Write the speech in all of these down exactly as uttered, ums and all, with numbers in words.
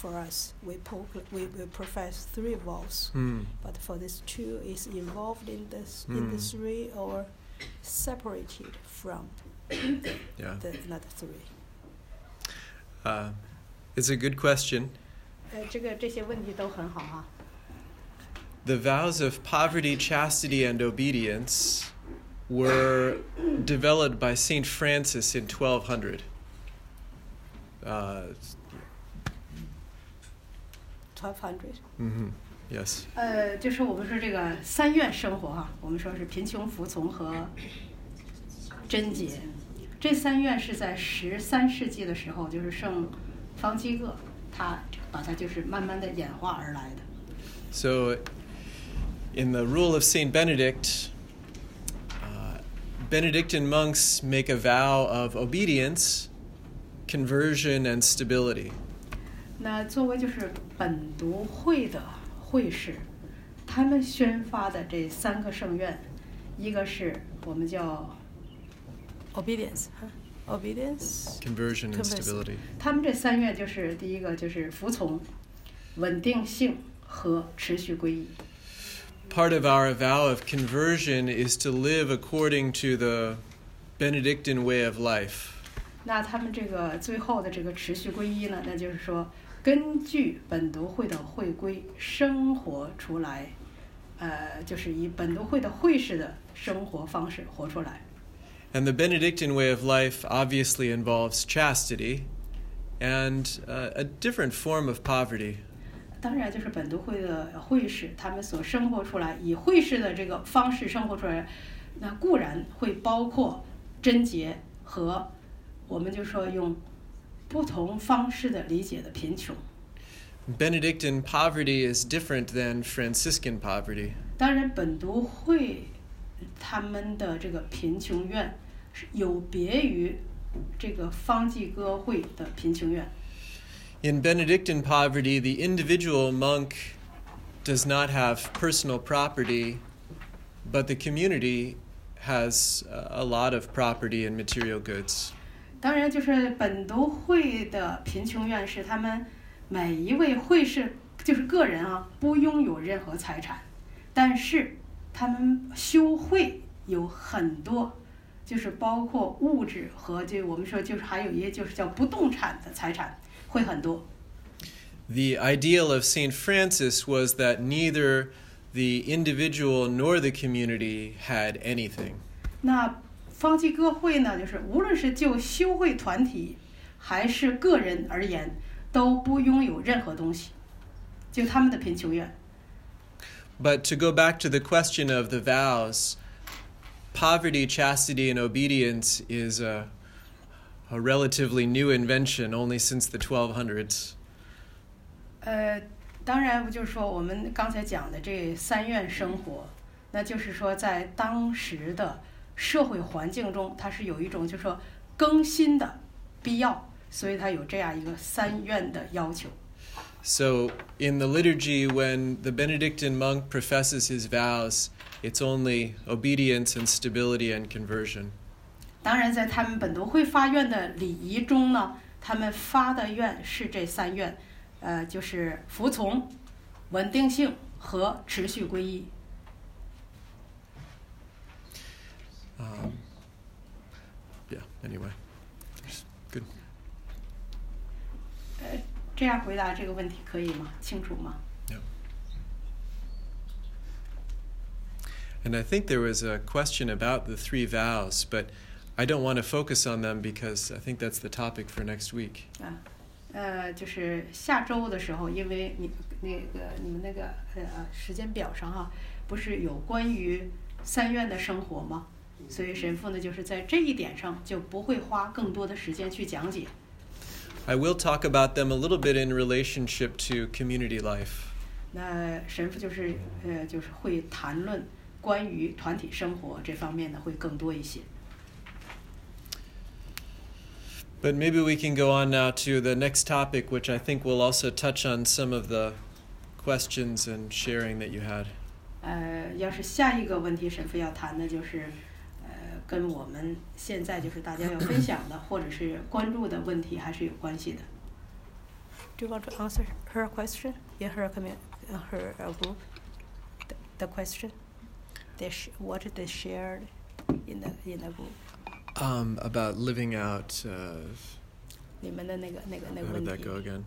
for us, we, po- we, we profess three vows, mm. but for this two is involved in this Mm. in the three or separated from Yeah. the another three. Uh, it's a good question. 呃，这个这些问题都很好哈。 The vows of poverty, chastity, and obedience were developed by Saint Francis in twelve hundred. Uh, Twelve hundred. mm-hmm. Yes. 呃，就是我们说这个三愿生活哈，我们说是贫穷、服从和贞洁，这三愿是在十三世纪的时候，就是圣方济各他把它就是慢慢的演化而来的。 So, in the rule of Saint Benedict, uh, Benedictine monks make a vow of obedience, conversion, and stability. 那作为就是本笃会的会士，他们宣发的这三个圣愿，一个是我们叫 Obedience, huh? Obedience. Conversion and Conversion. stability. 他们这三愿就是第一个就是服从、稳定性和持续归依。 Part of our vow of conversion is to live according to the Benedictine way of life. 那他们这个最后的这个持续归依呢，那就是说根据本笃会的会规生活出来，呃，就是以本笃会的会士的生活方式活出来。 And the Benedictine way of life obviously involves chastity and uh, a different form of poverty. 当然，就是本笃会的会士，他们所生活出来，以会士的这个方式生活出来，那固然会包括贞洁和我们就说用不同方式的理解的贫穷。 Benedictine poverty is different than Franciscan poverty. 当然，本笃会他们的这个贫穷院是有别于这个方济各会的贫穷院。 In Benedictine poverty, the individual monk does not have personal property, but the community has a lot of property and material goods. 当然，就是本笃会的贫穷院是他们每一位会士，就是个人啊，不拥有任何财产，但是他们修会有很多，就是包括物质和就我们说就是还有一些就是叫不动产的财产会很多。 The ideal of Saint Francis was that neither the individual nor the community had anything. 那方济各会呢，就是无论是就修会团体还是个人而言，都不拥有任何东西，就他们的贫穷院。 But to go back to the question of the vows, poverty, chastity, and obedience is a, a relatively new invention only since the twelve hundreds. 呃，当然，就是说我们刚才讲的这三愿生活，那就是说在当时的社会环境中，它是有一种就是说更新的必要，所以它有这样一个三愿的要求。 So in the liturgy, when the Benedictine monk professes his vows, it's only obedience and stability and conversion. 当然，在他们本笃会发愿的礼仪中呢，他们发的愿是这三愿，呃，就是服从、稳定性和持续归依。 Um, yeah, anyway. Good. 呃，这样回答这个问题可以吗？清楚吗？ Yeah. And I think there was a question about the three vows, but I don't want to focus on them because I think that's the topic for next week. 啊，呃，就是下周的时候，因为你那个你们那个呃时间表上哈，不是有关于三愿的生活吗？所以神父呢，就是在这一点上就不会花更多的时间去讲解。 I will talk about them a little bit in relationship to community life. 那神父就是呃就是会谈论关于团体生活这方面呢会更多一些。 But maybe we can go on now to the next topic, which I think will also touch on some of the questions and sharing that you had. 呃，要是下一个问题神父要谈的就是，呃，跟我们现在就是大家要分享的或者是关注的问题还是有关系的。 Do you want to answer her question in her commu- uh, her uh, group? The, the question, they sh- what they shared in the in the group. Um, about living out. Uh, 你们的那个那个那个 how 问 did 题 that go again?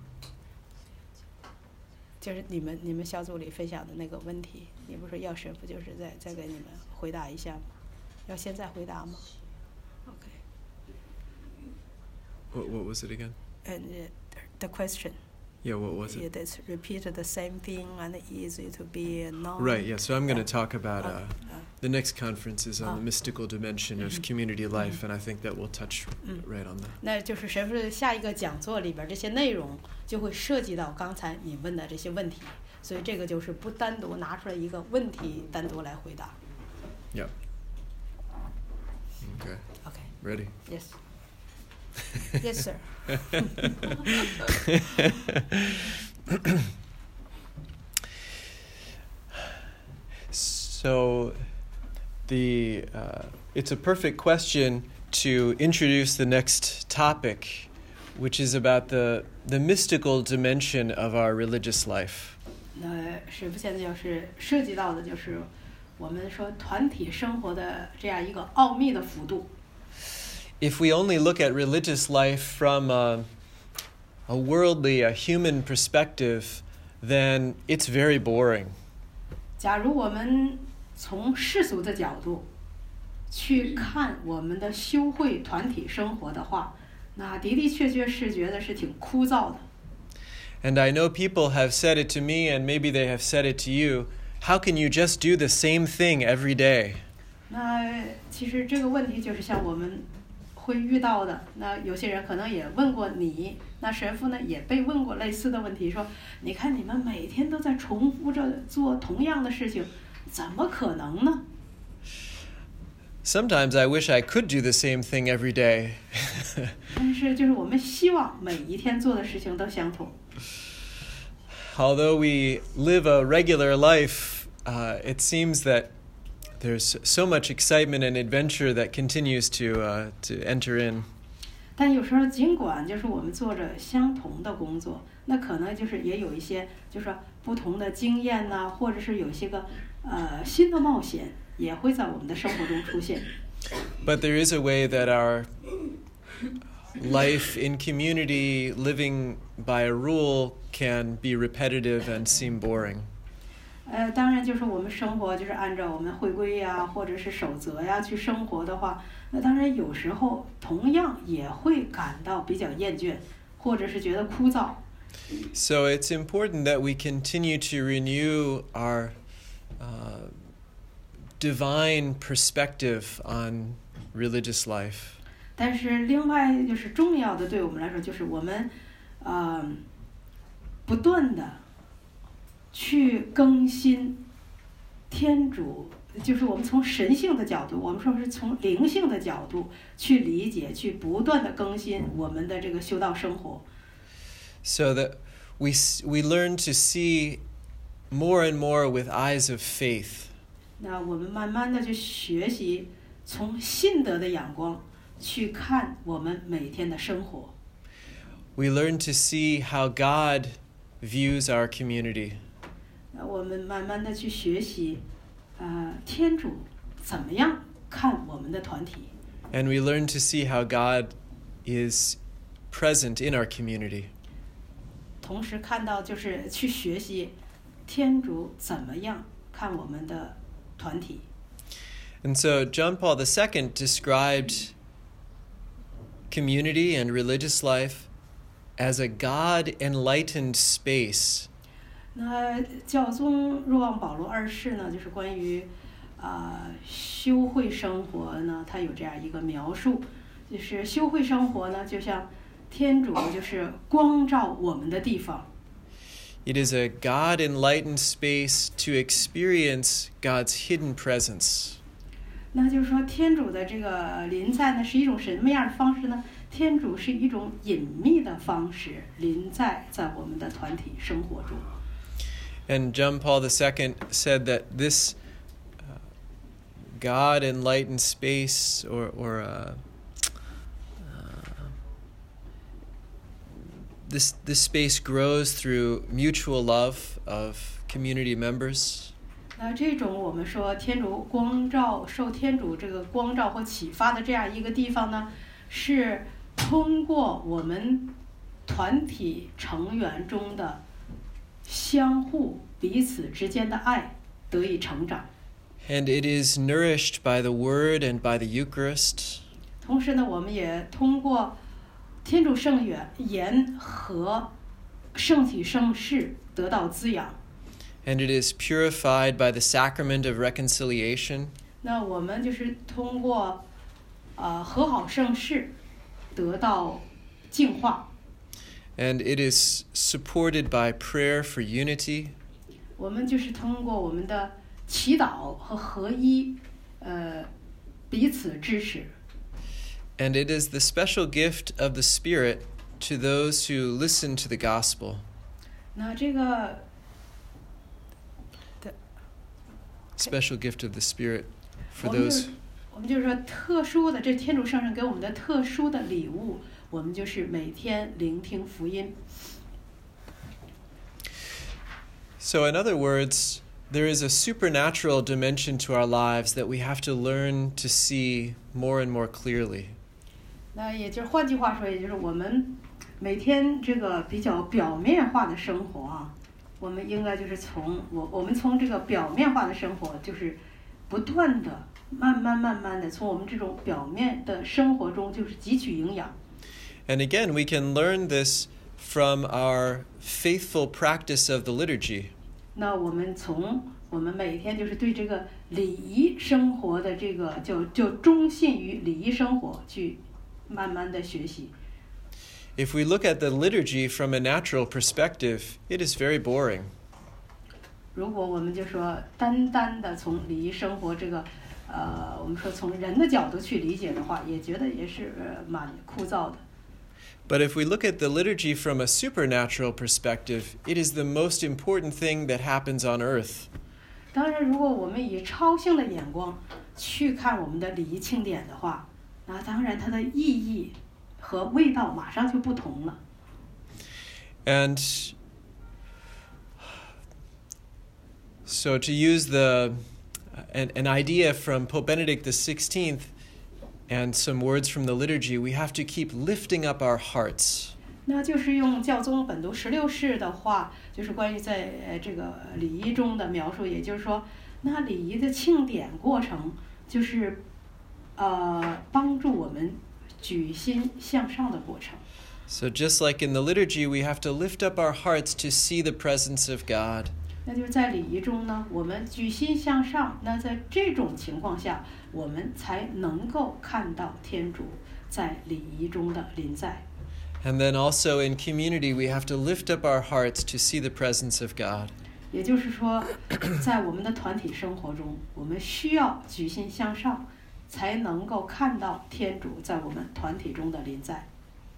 就是你们你们小组里分享的那个问题，你不是要神父就是再再给你们回答一下吗？要现在回答吗 ？OK. What what was it again? And uh, the question. Yeah, what was it? It is repeated the same thing and easy to be known. Right, yeah, so I'm going to Uh, talk about uh, uh, the next conference is on uh, the mystical dimension of mhm. community life, and I think that we'll touch Mm. right on that. 那就是神父下一个讲座里边这些内容就会涉及到刚才你问的这些问题，所以这个就是不单独拿出来一个问题单独来回答。 Yeah. Okay, OK. ready? Yes. Yes, sir. So, the uh, it's a perfect question to introduce the next topic, which is about the the mystical dimension of our religious life. 那神父现在就是涉及到的就是我们说团体生活的这样一个奥秘的幅度。 If we only look at religious life from a, a worldly, a human perspective, then it's very boring. 假如我们从世俗的角度去看我们的修会团体生活的话，那的的确确是觉得是挺枯燥的。 And I know people have said it to me, and maybe they have said it to you. How can you just do the same thing every day? 那其实这个问题就是像我们会遇到的，那有些人可能也问过你，那神父呢也被问过类似的问题，说你看你们每天都在重复着做同样的事情，怎么可能呢？ Sometimes I wish I could do the same thing every day. 但是就是我们希望每一天做的事情都相同。 Although we live a regular life, uh, it seems that there's so much excitement and adventure that continues to uh, to enter in. 但有时候尽管就是我们做着相同的工作，那可能就是也有一些就是说不同的经验呐、或者是有些个呃新的冒险也会在我们的生活中出现。 But there is a way that our life in community, living by a rule, can be repetitive and seem boring. 呃，当然就是我们生活就是按照我们会规呀，或者是守则呀去生活的话，那当然有时候同样也会感到比较厌倦，或者是觉得枯燥。 So it's important that we continue to renew our uh, divine perspective on religious life. 但是另外就是重要的，对我们来说，就是我们，呃，不断的去更新天主，就是我们从神性的角度，我们说是从灵性的角度去理解，去不断的更新我们的这个修道生活。 So that we we learn to see more and more with eyes of faith. 那我们慢慢的去学习，从信德的眼光去看我们每天的生活。 We learn to see how God views our community. 那我们慢慢的去学习，呃，天主怎么样看我们的团体。 And we learn to see how God is present in our community. 同时看到就是去学习天主怎么样看我们的团体。 And so John Paul the Second described community and religious life as a God-enlightened space. 那教宗若望保禄二世呢，就是关于啊、呃、修会生活呢，他有这样一个描述，就是修会生活呢，就像天主就是光照我们的地方。 It is a God-enlightened space to experience God's hidden presence. 那就是说，天主的这个临在呢，是一种什么样的方式呢？天主是一种隐秘的方式临在在我们的团体生活中。 And John Paul the Second said that this uh, God-enlightened space, or, or uh, uh, this this space grows through mutual love of community members. 那这种我们说天主光照受天主这个光照或启发的这样一个地方呢，是通过我们团体成员中的相互彼此之间的爱得以成长。 And it is nourished by the Word and by the Eucharist. 同时呢，我们也通过天主圣言和圣体圣事得到滋养。 And it is purified by the sacrament of reconciliation. 那我们就是通过呃和好圣事得到净化。 And it is supported by prayer for unity. 我们就是通过我们的祈祷和合一，呃，彼此支持。 And it is the special gift of the Spirit to those who listen to the gospel. 那这个 Special gift of the Spirit for 我们就 those. 我们就是说特殊的，这天主圣神给我们的特殊的礼物，我们就是每天聆听福音。 So, in other words, there is a supernatural dimension to our lives that we have to learn to see more and more clearly. 那也就是换句话说，也就是我们每天这个比较表面化的生活啊，我们应该就是从我我们从这个表面化的生活，就是不断的、慢慢慢慢的从我们这种表面的生活中，就是汲取营养。 And again, we can learn this from our faithful practice of the liturgy. 那我们从我们每天就是对这个礼仪生活的这个就就忠信于礼仪生活去慢慢的学习。 If we look at the liturgy from a natural perspective, it is very boring. 如果我们就说单单的从礼仪生活这个，呃，我们说从人的角度去理解的话，也觉得也是呃蛮枯燥的。 But if we look at the liturgy from a supernatural perspective, it is the most important thing that happens on earth. 当然，如果我们以超性的眼光去看我们的礼仪庆典的话，那当然它的意义和味道马上就不同了。 And so to use the an, an idea from Pope Benedict the sixteenth and some words from the liturgy, we have to keep lifting up our hearts. 那就是用教宗本笃十六世的话，就是关于在呃这个礼仪中的描述，也就是说，那礼仪的庆典过程就是呃帮助我们举心向上的过程。 So just like in the liturgy, we have to lift up our hearts to see the presence of God. 那就是在礼仪中呢，我们举心向上。那在这种情况下，我们才能够看到天主在礼仪中的临在。 And then also in community, we have to lift up our hearts to see the presence of God. 也就是说，在我们的团体生活中，我们需要举心向上，才能够看到天主在我们团体中的临在。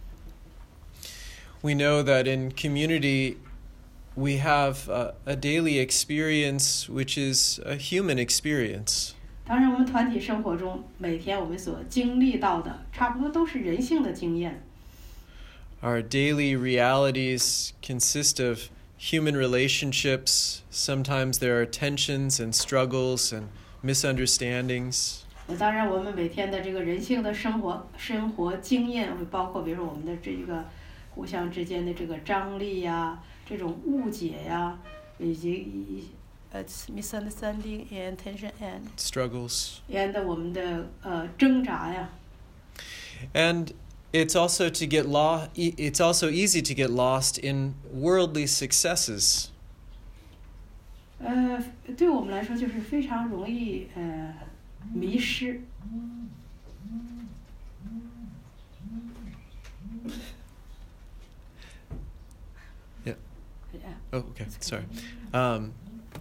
We know that in community, we have a, a daily experience which is a human experience. 当然，我们团体生活中每天我们所经历到的，差不多都是人性的经验。 Our daily realities consist of human relationships. Sometimes there are tensions and struggles and misunderstandings. 当然，我们每天的这个人性的生活生活经验会包括，比如说我们的这个互相之间的这个张力呀，这种误解呀，以及呃 misunderstanding and tension and struggles and 我们的呃挣扎呀。 And it's also to get lost. It's also easy to get lost in worldly successes. 呃，对我们来说就是非常容易呃迷失。 Yeah. Oh, okay. Sorry. Um,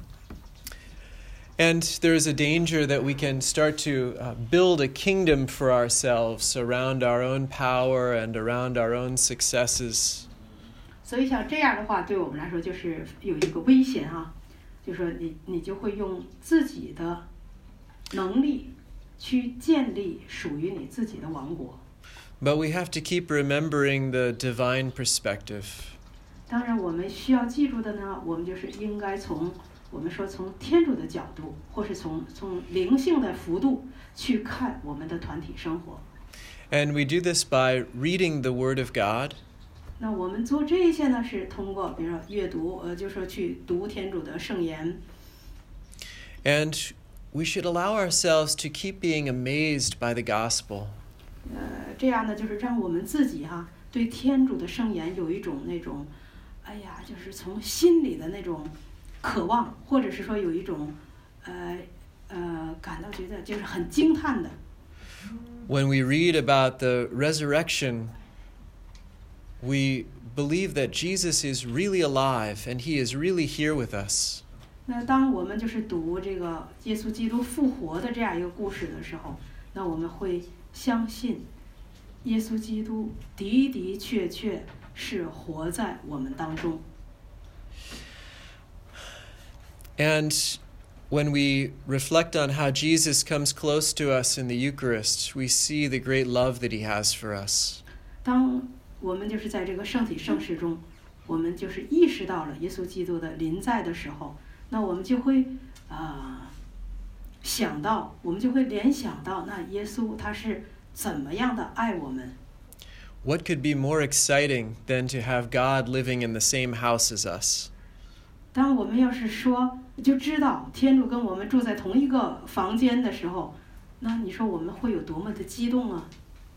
And there is a danger that we can start to uh, build a kingdom for ourselves around our own power and around our own successes. 所以像这样的话，对我们来说就是有一个危险啊，就是说你你就会用自己的能力去建立属于你自己的王国。 But we have to keep remembering the divine perspective. 当然，我们需要记住的呢，我们就是应该从我们说从天主的角度，或是从从灵性的幅度去看我们的团体生活。 And we do this by reading the Word of God. 那我们做这些呢，是通过比如说阅读，呃，就是说去读天主的圣言。 And we should allow ourselves to keep being amazed by the gospel. 呃，这样呢，就是让我们自己哈，对天主的圣言有一种那种，哎呀，就是从心里的那种渴望，或者是说有一种，呃呃，感到觉得就是很惊叹的。 When we read about the resurrection, we believe that Jesus is really alive and he is really here with us. 那当我们就是读这个耶稣基督复活的这样一个故事的时候，那我们会相信耶稣基督的的确确是活在我们当中。 And when we reflect on how Jesus comes close to us in the Eucharist, we see the great love that he has for us. 当我们就是在这个圣体圣事中，我们就是意识到了耶稣基督的临在的时候，那我们就会啊、呃、想到，我们就会联想到，那耶稣他是怎么样的爱我们。 What could be more exciting than to have God living in the same house as us? 当我们要是说就知道天主跟我们住在同一个房间的时候，那你说我们会有多么的激动啊！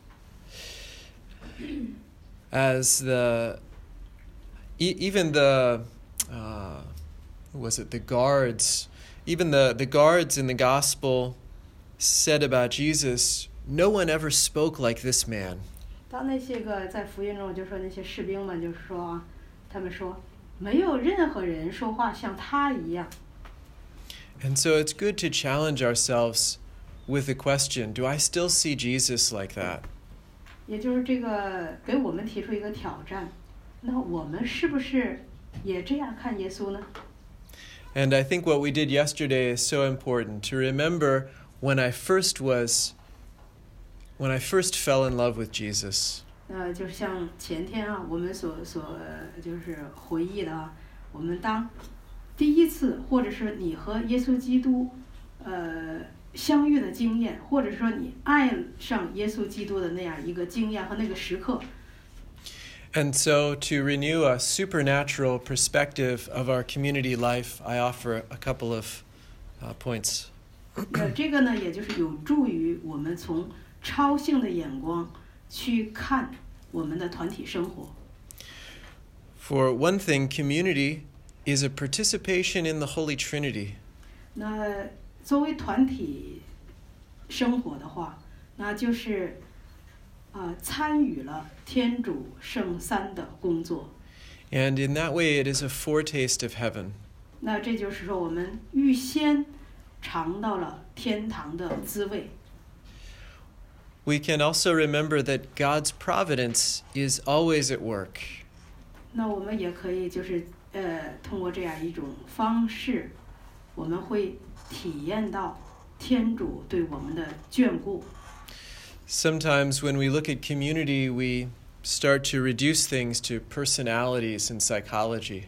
As the e- even the uh, was it the guards, even the, the guards in the gospel said about Jesus, no one ever spoke like this man. 当那些个在福音中就说那些士兵们就是说啊，他们说没有任何人说话像他一样。 And so it's good to challenge ourselves with the question, do I still see Jesus like that? 也就是这个给我们提出一个挑战，那我们是不是也这样看耶稣呢？ And I think what we did yesterday is so important to remember when I first was, when I first fell in love with Jesus. 呃，就是像前天啊，我们所所就是回忆的啊，我们当第一次，或者是你和耶稣基督，呃。相遇的经验，或者说你爱上耶稣基督的那样一个经验和那个时刻。 And so to renew a supernatural perspective of our community life, I offer a couple of uh, points. 呃，这个呢，也就是有助于我们从超性的眼光去看我们的团体生活。 For one thing, community is a participation in the Holy Trinity. 那作为团体生活的话，那就是呃参与了天主圣三的工作。 And in that way, it is a foretaste of heaven. 那这就是说，我们预先尝到了天堂的滋味。 We can also remember that God's providence is always at work. 那我们也可以就是呃通过这样一种方式，我们会体验到天主对我们的眷顾。 Sometimes when we look at community, we start to reduce things to personalities and psychology.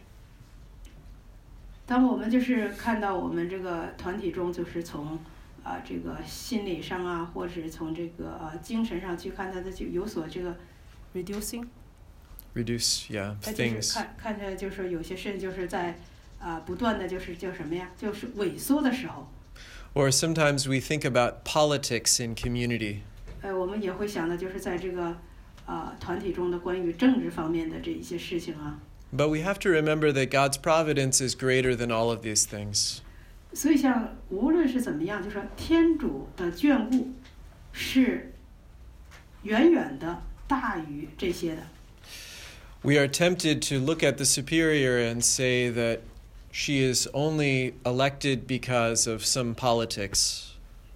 当我们就是看到我们这个团体中，就是从啊、呃、这个心理上啊，或者是从这个呃精神上去看，它的就有所这个 reducing。 Reduce, yeah, 它就是 things. 看看着就是有些事就是在。啊、呃，不断的就是叫什么呀？就是萎缩的时候。 Or sometimes we think about politics in community. 呃，我们也会想到，就是在这个呃团体中的关于政治方面的这一些事情啊。 But we have to remember that God's providence is greater than all of these things. 所以，像无论是怎么样，就说天主的眷顾是远远的大于这些的。 We are tempted to look at the superior and say that she is only elected because of some politics.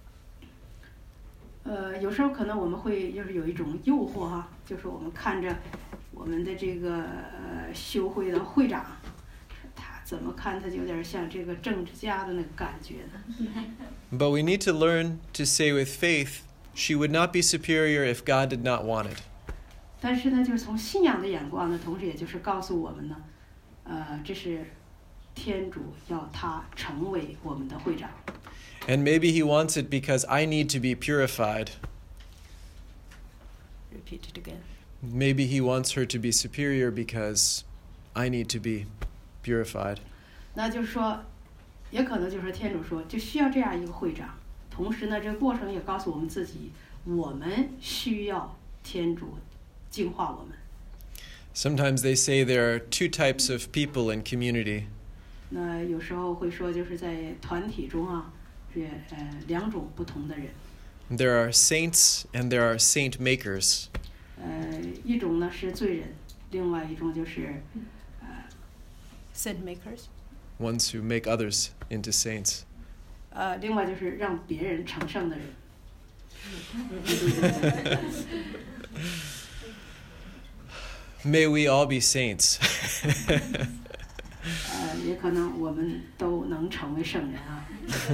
呃，有时候可能我们会就是有一种诱惑哈，就是我们看着我们的这个呃修会的会长，他怎么看他就有点像这个政治家的那个感觉呢。 But we need to learn to say with faith, she would not be superior if God did not want it. 但是呢，就是从信仰的眼光呢，同时也就是告诉我们呢，呃，这是天主要他成为我们的会长。 And maybe he wants it because I need to be purified. Repeat it again. Maybe he wants her to be superior because I need to be purified. 那就是说，也可能就是说天主说就需要这样一个会长，同时呢，这个过程也告诉我们自己，我们需要天主净化我们。 Sometimes they say there are two types of people in community. 那有时候会说，就是在团体中啊，是呃两种不同的人。 There are saints and there are saint makers. 呃，一种呢是罪人，另外一种就是呃 Saint makers. Ones who make others into saints. 呃，另外就是让别人成圣的人。 May we all be saints. 呃，也可能我们都能成为圣人啊。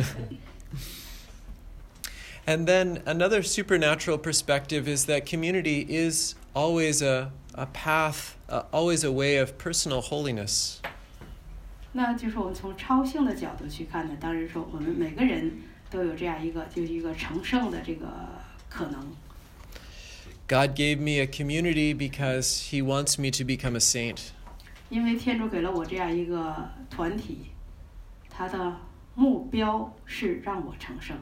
And then another supernatural perspective is that community is always a, a path, uh, always a way of personal holiness. 那就是我们从超性的角度去看呢，当然说我们每个人都有这样一个就是一个成圣的这个可能。 God gave me a community because he wants me to become a saint. 因为天主给了我这样一个团体，他的目标是让我成圣。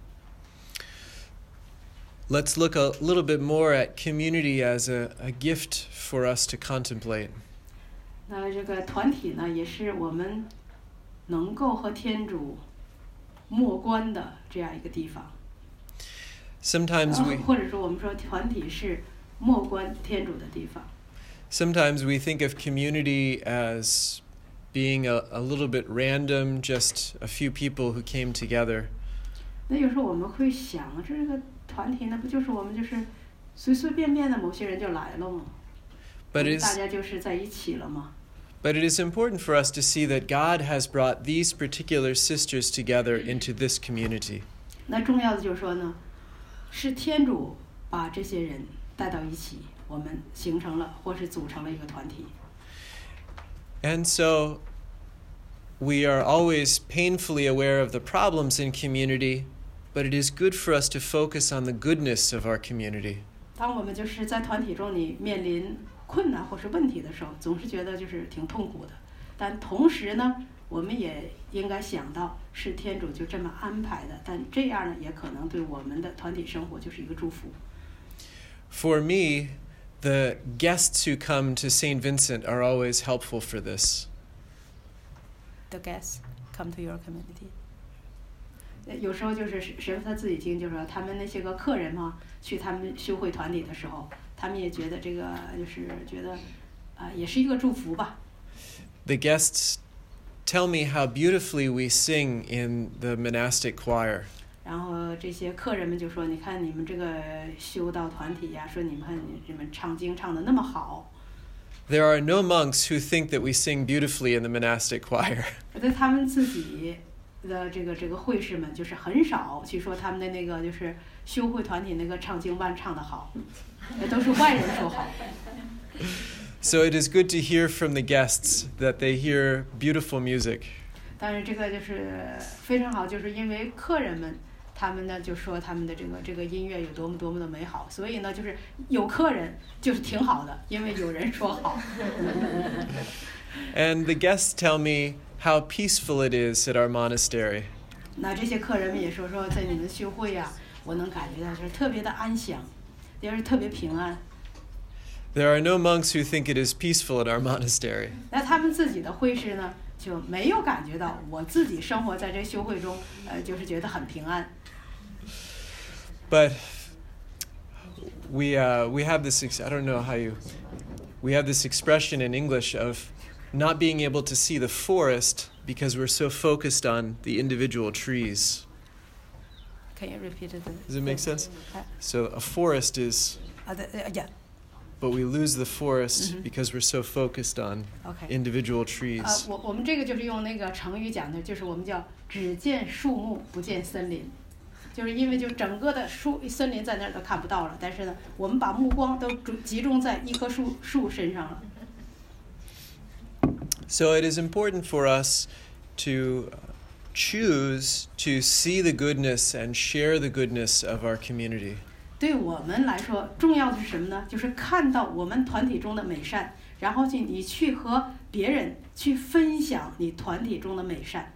Let's look a little bit more at community as a, a gift for us to contemplate. 那这个团体呢，也是我们能够和天主默观的这样一个地方。 Sometimes we 或者说我们说团体是默观天主的地方。 Sometimes we think of community as being a, a little bit random, just a few people who came together. 那有时候我们会想，这个团体那不就是我们就是随随便便的某些人就来了吗？ But it is, 大家就是在一起了吗？ but it is important for us to see that God has brought these particular sisters together into this community. 那重要的就是说呢，是天主把这些人带到一起，我们形成了或是组成了一个团体。 And so we are always painfully aware of the problems in community, but it is good for us to focus on the goodness of our community. 当我们就是在团体中你面临困难或是问题的时候，总是觉得就是挺痛苦的。但同时呢，我们也应该想到是天主就这么安排的，但这样呢，也可能对我们的团体生活就是一个祝福。 For me, the guests who come to Saint Vincent are always helpful for this. The guests come to your community. 有时候就是神父他自己经就是说，他们那些个客人嘛，去他们修会团体的时候，他们也觉得这个就是觉得啊、呃，也是一个祝福吧。 The guests tell me how beautifully we sing in the monastic choir. 然后这些客人们就说：“你看你们这个修道团体呀，说你们看你们唱经唱得那么好。” There are no monks who think that we sing beautifully in the monastic choir. 对他们自己的这个这个会士们，就是很少去说他们的那个就是修会团体那个唱经班唱得好，那都是外人说好。 So it is good to hear from the guests that they hear beautiful music. 但是这个就是非常好，就是因为客人们他们呢就说他们的这个这个音乐有多么多么的美好，所以呢就是有客人就是挺好的，因为有人说好。 And the guests tell me how peaceful it is at our monastery. 那这些客人们也说说，在你们修会呀、啊，我能感觉到就是特别的安详，也是特别平安。 There are no monks who think it is peaceful at our monastery. 那他们自己的会士呢，就没有感觉到我自己生活在这修会中，呃，就是觉得很平安。 But we uh, we have this ex- I don't know how you we have this expression in English of not being able to see the forest because we're so focused on the individual trees. Can you repeat it? Does it make sense? Uh, So a forest is, uh, the, uh, yeah. but we lose the forest Mhm. because we're so focused on Okay. individual 呃 trees.， 我我们这个就是用那个成语讲的，就是我们叫只见树木不见森林， 就是因为就整个的树森林在那儿都看不到了，但是呢，我们把目光都集中在一棵树树身上了。 So it is important for us to choose to see the goodness and share the goodness of our community. 对我们来说，重要的是什么呢？就是看到我们团体中的美善，然后去你去和别人去分享你团体中的美善。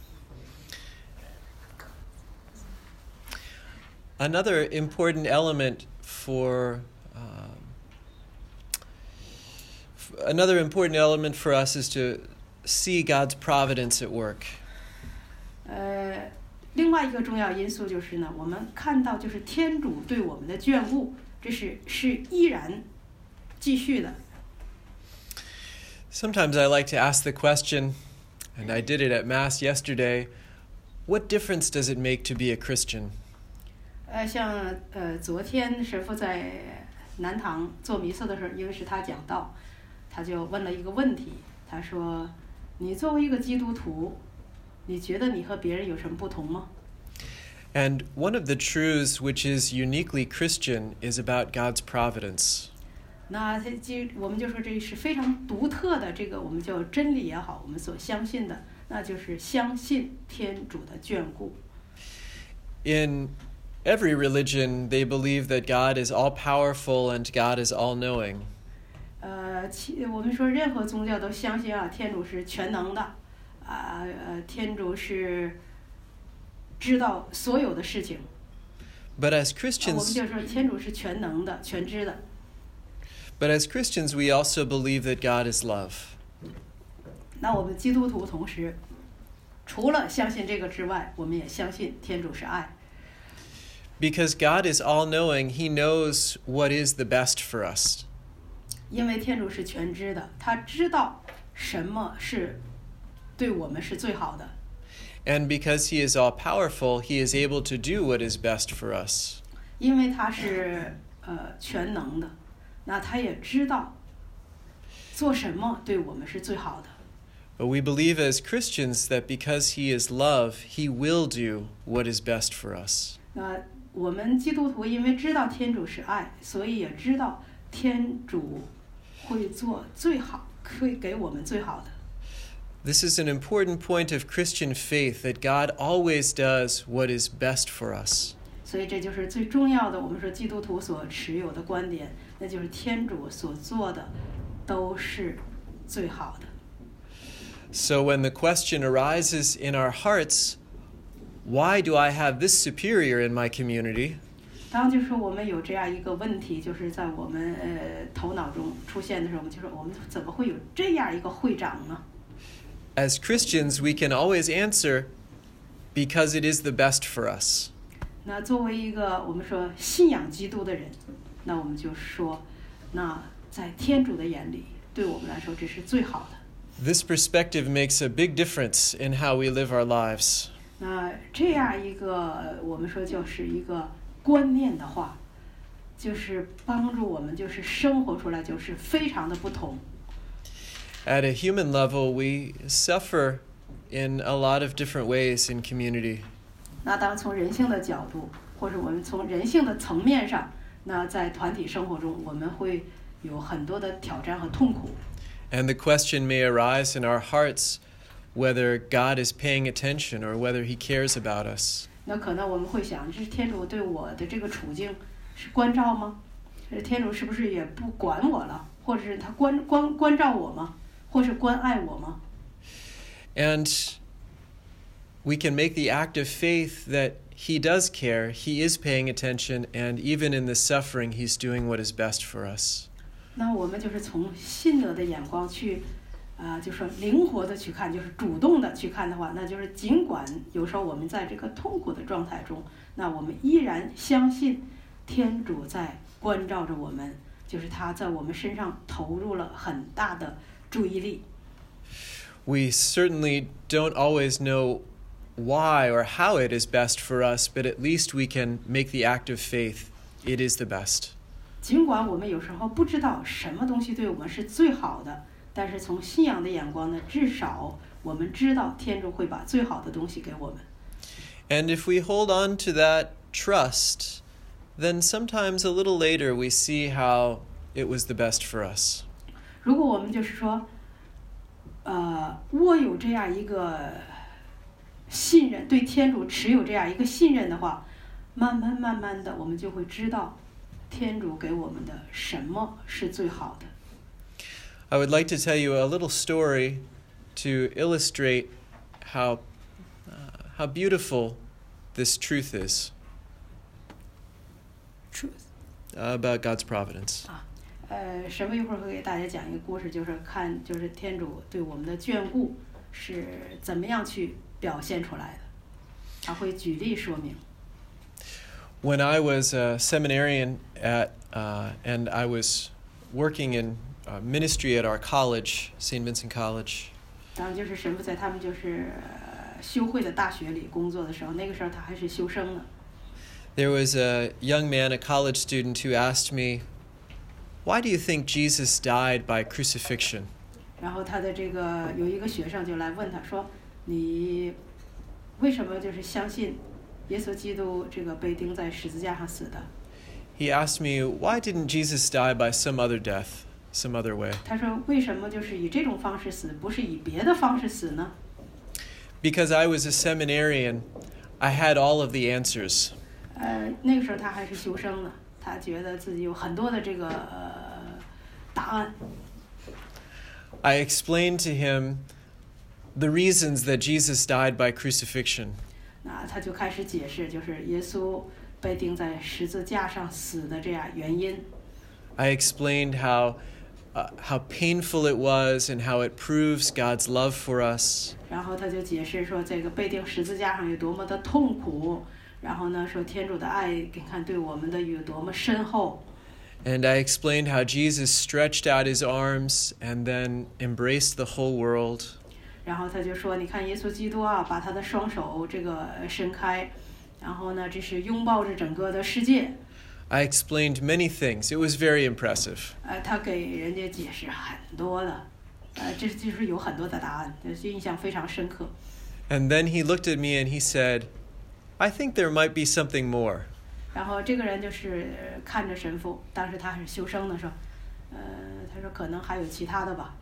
Another important element for um, f- another important element for us is to see God's providence at work. 呃，另外一个重要因素就是呢，我们看到就是天主对我们的眷顾，这是是依然继续的。 Sometimes I like to ask the question, and I did it at Mass yesterday, what difference does it make to be a Christian? 呃，像呃，昨天神父在南堂做弥撒的时候，因为是他讲道，他就问了一个问题，他说：“你作为一个基督徒，你觉得你和别人有什么不同吗？” And one of the truths which is uniquely Christian is about God's providence. 那他就我们就说这是非常独特的，这个我们叫真理也好，我们所相信的，那就是相信天主的眷顾。 In every religion, they believe that God is all-powerful and God is all-knowing. 呃，其我们说任何宗教都相信啊，天主是全能的，啊呃，天主是知道所有的事情。 But as 啊我们 Christians, 就说天主是全能的、全知的。 but as Christians, we also believe that God is love. 那我们基督徒同时，除了相信这个之外，我们也相信天主是爱。 Because God is all-knowing, He knows what is the best for us. 因为天主是全知的，他知道什么是对我们是最好的。 And because He is all-powerful, He is able to do what is best for us. 因为他是呃全能的，那他也知道做什么对我们是最好的。 But we believe as Christians that because He is love, He will do what is best for us. 那我们基督徒因为知道天主是爱，所以也知道天主会做最好，会给我们最好的。 This is an important point of Christian faith, that God always does what is best for us. 所以这就是最重要的，我们说基督徒所持有的观点，那就是天主所做的都是最好的。 So when the question arises in our hearts, why do I have this superior in my community? 当就是我们有这样一个问题，就是在我们呃头脑中出现的时候，我们就说我们怎么会有这样一个会长呢？ As Christians, we can always answer, because it is the best for us. 那作为一个我们说信仰基督的人，那我们就说，那在天主的眼里，对我们来说这是最好的。 This perspective makes a big difference in how we live our lives. 那这样一个我们说就是一个观念的话，就是帮助我们就是生活出来就是非常的不同。 At a human level, we suffer in a lot of different ways in community. 那当从人性的角度，或者我们从人性的层面上，那在团体生活中，我们会有很多的挑战和痛苦。 And the question may arise in our hearts whether God is paying attention or whether He cares about us. 那可能我们会想，这天主对我的这个处境是关照吗？这天主是不是也不管我了？或者是他关关关照我吗？或是关爱我吗？ And we can make the act of faith that He does care, He is paying attention, and even in the suffering, He's doing what is best for us. 那我们就是从信德的眼光去，啊、呃，就说灵活的去看，就是主动的去看的话，那就是尽管有时候我们在这个痛苦的状态中，那我们依然相信天主在关照着我们，就是他在我们身上投入了很大的注意力。 We certainly don't always know why or how it is best for us, but at least we can make the act of faith. It is the best. 尽管我们有时候不知道什么东西对我们是最好的，但是从信仰的眼光呢，至少我们知道天主会把最好的东西给我们。 And if we hold on to that trust, then sometimes a little later we see how it was the best for us. 如果我们就是说，呃，握有这样一个信任，对天主持有这样一个信任的话，慢慢慢慢的，我们就会知道天主给我们的什么是最好的。 I would like to tell you a little story to illustrate how uh, how beautiful this truth is. Truth. Uh, about God's providence. 啊，呃，神父一会儿会给大家讲一个故事，就是看就是天主对我们的眷顾是怎么样去表现出来的，他会举例说明。 When I was a seminarian at uh, and I was working in uh, ministry at our college, Saint Vincent College. 当然，就是神父在他们就是修会的大学里工作的时候，那个时候他还是修生呢。 There was a young man, a college student, who asked me, "Why do you think Jesus died by crucifixion?" 然后他的这个有一个学生就来问他说：“你为什么就是相信耶稣基督这个被钉在十字架上死的？” He asked me, "Why didn't Jesus die by some other death, some other way?" 他说：“为什么就是以这种方式死，不是以别的方式死呢？” Because I was a seminarian, I had all of the answers. 呃，那个时候他还是修生呢，他觉得自己有很多的这个呃答案。 I explained to him the reasons that Jesus died by crucifixion. 那他就开始解释，就是耶稣被钉在十字架上死的这样原因。 I explained how uh, how painful it was and how it proves God's love for us. 然后他就解释说，这个被钉十字架上有多么的痛苦，然后呢，说天主的爱，你看对我们的有多么深厚。 And I explained how Jesus stretched out his arms and then embraced the whole world. 然后他就说，你看耶稣基督啊，把他的双手这个伸开，然后呢，这是拥抱着整个的世界。 I explained many things. It was very impressive. 呃，他给人家解释很多的，呃，这就是有很多的答案，就是印象非常深刻。 And then he looked at me and he said, "I think there might be something more." 然后这个人就是看着神父，当时他是修生的，说，呃，他说可能还有其他的吧。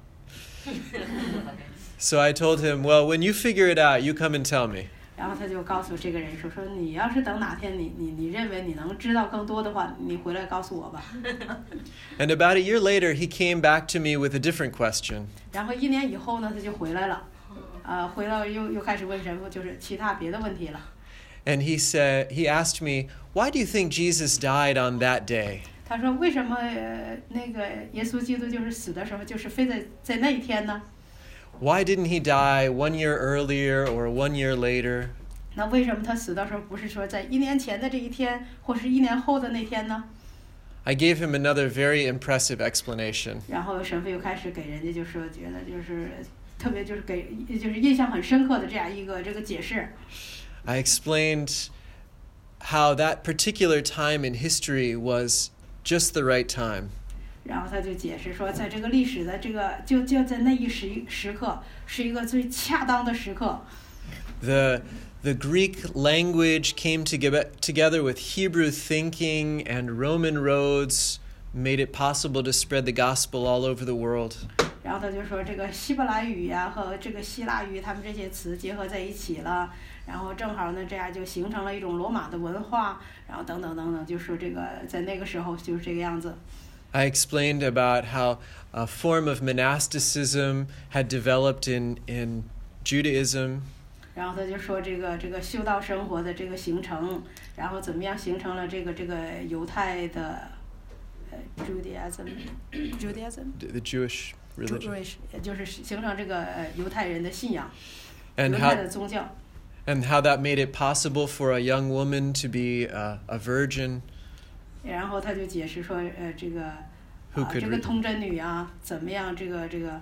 So I told him, "Well, when you figure it out, you come and tell me." 然后他就告诉这个人说：“说你要是等哪天你你你认为你能知道更多的话，你回来告诉我吧。” And about a year later, he came back to me with a different question. 然后一年以后呢，他就回来了，啊、呃，回来又又开始问神父，就是其他别的问题了。 And he said, he asked me, "Why do you think Jesus died on that day?" 他说：“为什么、呃、那个耶稣基督就是死的时候，就是非在在那一天呢？” Why didn't he die one year earlier or one year later? 那为什么他死的时候不是说在一年前的这一天，或是一年后的那天呢？ I gave him another very impressive explanation. 然后神父又开始给人家就说，觉得就是特别就是给就是印象很深刻的这样一个这个解释。 I explained how that particular time in history was just the right time. 然后他就解释说，在这个历史的这个就就在那一时时刻是一个最恰当的时刻。 The the Greek language came together together with Hebrew thinking and Roman roads, made it possible to spread the gospel all over the world. 然后他就说，这个希伯来语呀、啊、和这个希腊语，他们这些词结合在一起了，然后正好呢，这样就形成了一种罗马的文化，然后等等等等，就说这个在那个时候就是这个样子。 I explained about how a form of monasticism had developed in, in Judaism. 然后他就说这个这个修道生活的这个形成，然后怎么样形成了这个这个犹太的呃 Judaism Judaism The Jewish religion. Jewish 就是形成这个呃犹太人的信仰， And 犹太 how 的宗教。 and how that made it possible for a young woman to be a, a virgin. 然后他就解释说，呃，这个，啊、 Who could 这个 re- 童贞女啊，怎么样？这个这个，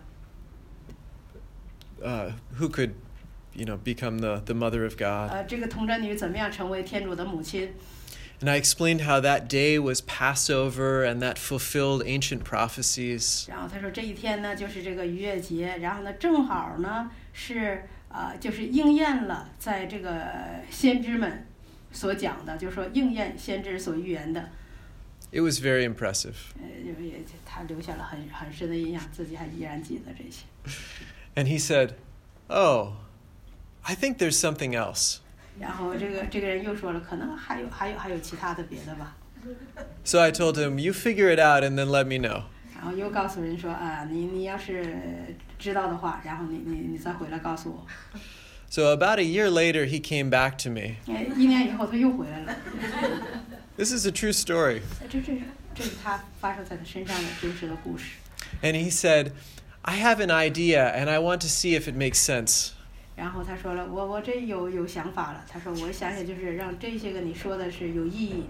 Uh, who could, you know, become the, the mother of God. 呃，这个童贞女怎么样成为天主的母亲？ And I explained how that day was Passover and that fulfilled ancient prophecies. 然后他说这一天呢就是这个逾越节，然后呢正好呢是呃就是应验了在这个先知们所讲的，就是说应验先知所预言的。 It was very impressive. 呃，也他留下了很很深的印象，自己还依然记得这些。 And he said, "Oh, I think there's something else." 然后这个这个人又说了，可能还有还有还有其他的别的吧。 So I told him, "You figure it out and then let me know." 然后又告诉人说啊，你你要是知道的话，然后你你你再回来告诉我。 So about a year later, he came back to me. 哎，一年以后他又回来了。 This is a true story. 这这这是他发生在他身上的真实的故事。 And he said, "I have an idea and I want to see if it makes sense." 然后他说了，我我这有有想法了。他说我想想就是让这些个你说的是有意义。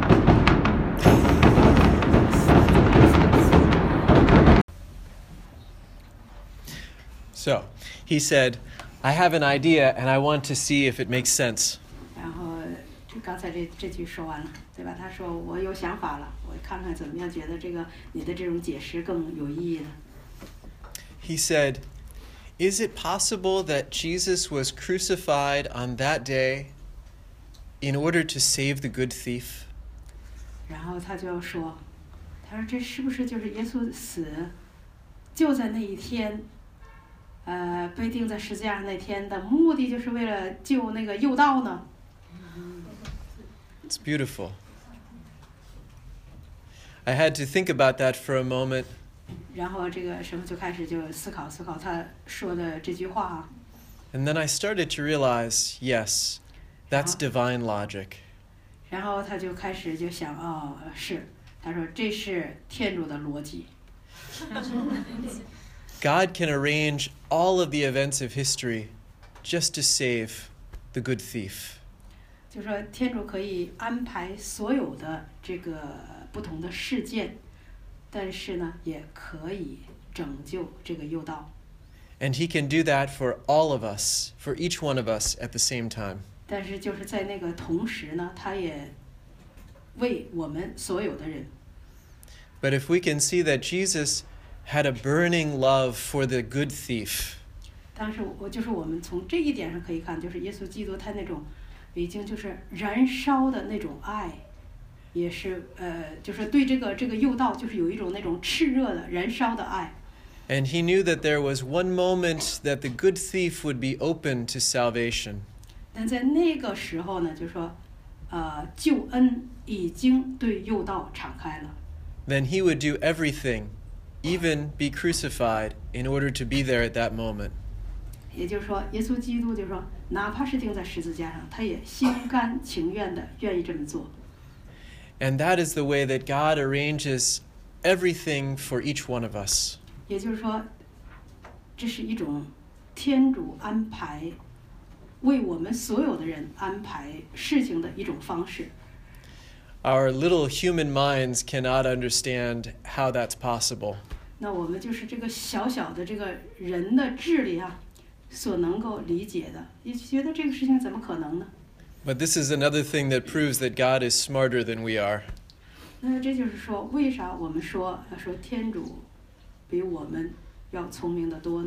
So he said, "I have an idea and I want to see if it makes sense." 然后刚才这这句说完了，对吧？他说我有想法了，我看看怎么样，觉得这个你的这种解释更有意义了。 He said, "Is it possible that Jesus was crucified on that day in order to save the good thief?" 然后他就说，他说这是不是就是耶稣死就在那一天，呃，被钉在十字架上那天的目的就是为了救那个右道呢？ It's beautiful. I had to think about that for a moment. 然后这个神父就开始就思考思考他说的这句话啊。 And then I started to realize, yes, that's divine logic. 然后他就开始就想，哦，是，他说这是天主的逻辑。 God can arrange all of the events of history just to save the good thief. 就说天主可以安排所有的这个不同的事件，但是呢，也可以拯救这个右道。 And he can do that for all of us, for each one of us at the same time. 但是就是在那个同时呢，他也为我们所有的人。 But if we can see that Jesus had a burning love for the good thief, 但是我就是我们从这一点上可以看，就是耶稣基督他那种已经就是燃烧的那种爱，也是呃，就是对这个这个右道就是有一种那种炽热的燃烧的爱。 and he knew that there was one moment that the good thief would be open to salvation. 但在那个时候呢，就说，呃，救恩已经对右道敞开了。 Then he would do everything, even be crucified, in order to be there at that moment. 也就是说，耶稣基督就说，哪怕是钉在十字架上，他也心甘情愿的愿意这么做。 And that is the way that God arranges everything for each one of us. 也就是说，这是一种天主安排，为我们所有的人安排事情的一种方式。 Our little human minds cannot understand how that's possible. 那我们就是这个小小的这个人的智力啊，所能够理解的，也觉得这个事情怎么可能呢？ But this is another thing that proves that God is smarter than we are. 那这就是说，为啥我们说要说天主比我们要聪明得多呢？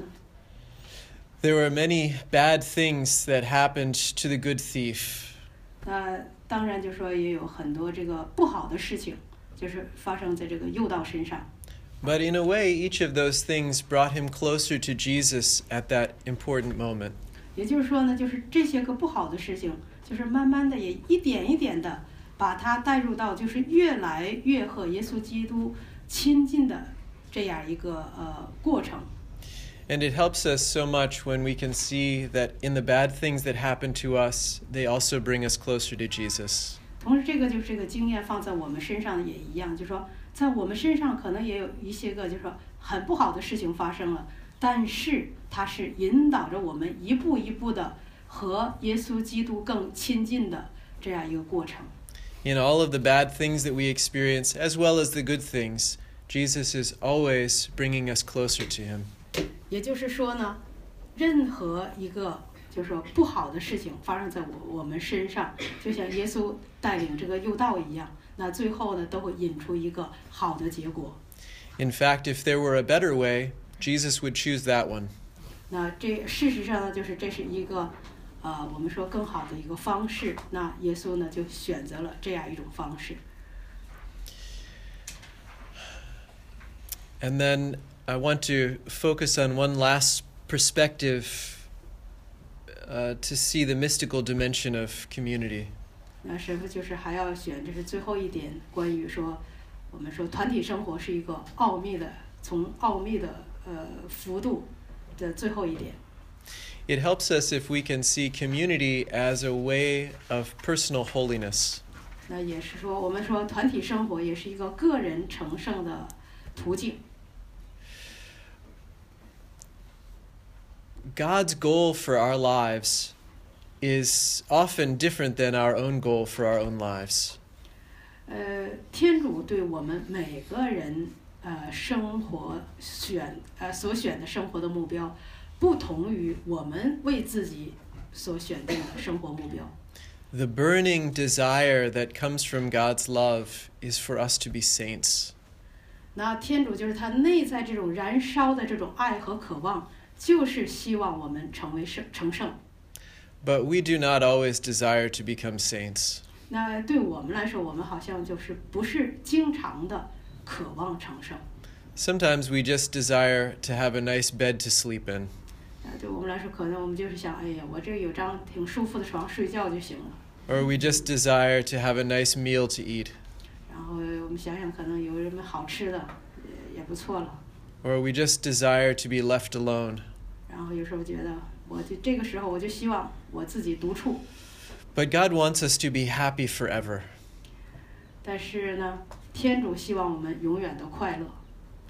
There were many bad things that happened to the good thief. 那当然就说也有很多这个不好的事情，就是发生在这个右道身上。 But in a way, each of those things brought him closer to Jesus at that important moment. 也就是说呢，就是这些个不好的事情，就是慢慢的也一点一点的把他带入到就是越来越和耶稣基督亲近的这样一个呃过程。 And it helps us so much when we can see that in the bad things that happen to us, they also bring us closer to Jesus. 同时，这个就是这个经验放在我们身上也一样，就是说，在我们身上可能也有一些个，就是说很不好的事情发生了，但是它是引导着我们一步一步的和耶稣基督更亲近的这样一个过程。 In all of the bad things that we experience, as well as the good things, Jesus is always bringing us closer to him. 也就是说呢，任何一个就是说不好的事情发生在我我们身上，就像耶稣带领这个右道一样，那最后呢都会引出一个好的结果。 In fact, if there were a better way, Jesus would choose that one. 那这事实上呢，就是这是一个，呃，我们说更好的一个方式。那耶稣呢，就选择了这样一种方式。 And then I want to focus on one last perspective uh, to see the mystical dimension of community. 那神父就是还要选，这是最后一点，关于说，我们说团体生活是一个奥秘的，从奥秘的呃幅度的最后一点。 It helps us if we can see community as a way of personal holiness. 那也是说，我们说团体生活也是一个个人成圣的途径。 God's goal for our lives is often different than our own goal for our own lives. 呃，天主对我们每个人呃生活选呃所选的生活的目标，不同于我们为自己所选定的生活目标。 The burning desire that comes from God's love is for us to be saints. 那天主就是他内在这种燃烧的这种爱和渴望，就是希望我们成为圣成圣。 But we do not always desire to become saints. 那对我们来说，我们好像就是不是经常的渴望成圣。 Sometimes we just desire to have a nice bed to sleep in. 啊，对我们来说，可能我们就是想，哎呀，我这有张挺舒服的床，睡觉就行了。 Or we just desire to have a nice meal to eat. 然后我们想想，可能有什么好吃的，也也不错了。 Or we just desire to be left alone. 然后有时候觉得，我就这个时候我就希望我自己独处。 But God wants us to be happy forever. 但是呢，天主希望我们永远的快乐。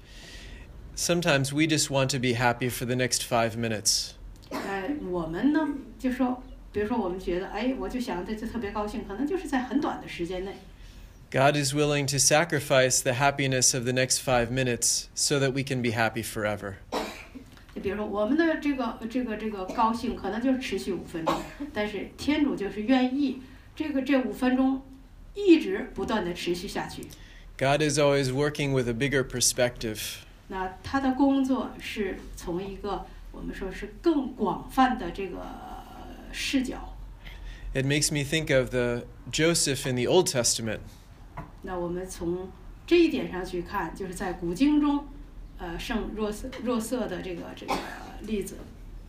Sometimes we just want to be happy for the next five minutes. 呃，我们呢，就说，比如说我们觉得，哎，我就想这次特别高兴，可能就是在很短的时间内。 God is willing to sacrifice the happiness of the next five minutes so that we can be happy forever. 就比如说我们的这个这个这个高兴可能就是持续五分钟，但是天主就是愿意这个这五分钟一直不断的持续下去。 God is always working with a bigger perspective. 那他的工作是从一个我们说是更广泛的这个视角。 It makes me think of the Joseph in the Old Testament. 那我们从这一点上去看，就是在古经中，呃，圣若瑟若瑟的这个这个例子。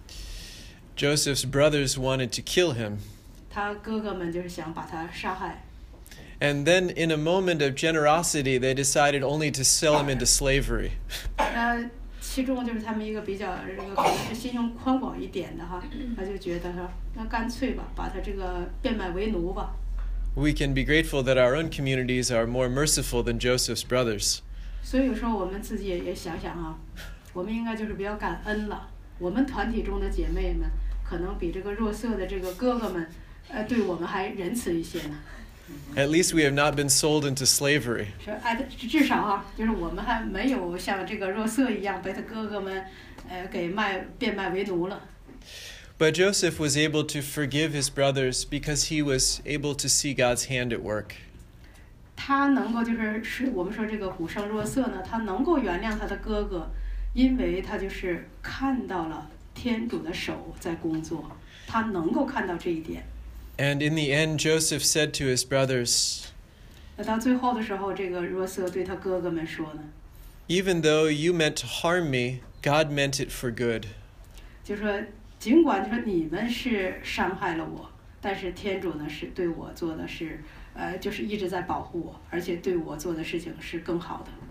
Joseph's brothers wanted to kill him. 他哥哥们就是想把他杀害。 And then in a moment of generosity, they decided only to sell him into slavery. 呃，其中就是他们一个比较这个可能是心胸宽广一点的哈，他就觉得说，那干脆吧，把他这个变卖为奴吧。 We can be grateful that our own communities are more merciful than Joseph's brothers. 所以有时候我们自己也也想想啊，我们应该就是比较感恩了。我们团体中的姐妹们，可能比这个若瑟的这个哥哥们，呃，对我们还仁慈一些呢。 At least we have not been sold into slavery. 说哎，至少啊，就是我们还没有像这个若瑟一样被他哥哥们，呃，给卖变卖为奴了。 But Joseph was able to forgive his brothers because he was able to see God's hand at work. 他能够就是是我们说这个古圣若瑟呢，他能够原谅他的哥哥，因为他就是看到了天主的手在工作，他能够看到这一点。 And in the end, Joseph said to his brothers, 那到最后的时候，这个若瑟对他哥哥们说呢， Even though you meant to harm me, God meant it for good. 就说尽管就说你们是伤害了我，但是天主呢是对我做的是，呃，就是一直在保护我，而且对我做的事情是更好的。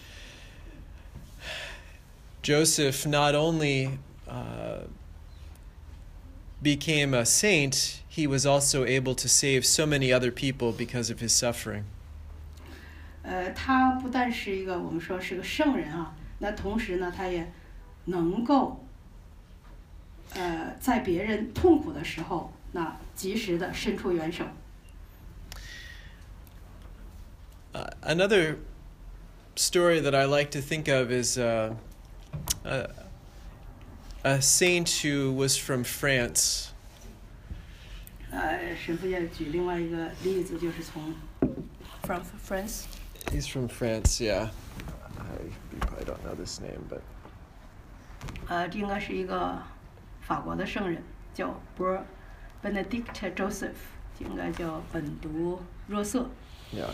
Joseph not only uh, became a saint, he was also able to save so many other people because of his suffering. 呃，他不但是一个我们说是个圣人啊，那同时呢，他也能够，呃，在别人痛苦的时候，那及时的伸出援手。 Uh, another story that I like to think of is uh, a, a saint who was from France. 呃，神父也举另外一个例子，就是从 from France。 He's from France, yeah. I, you probably don't know this name, but 呃，这应该是一个法国的圣人，叫 Br Benedict Joseph， 应该叫本笃若瑟。 yeah.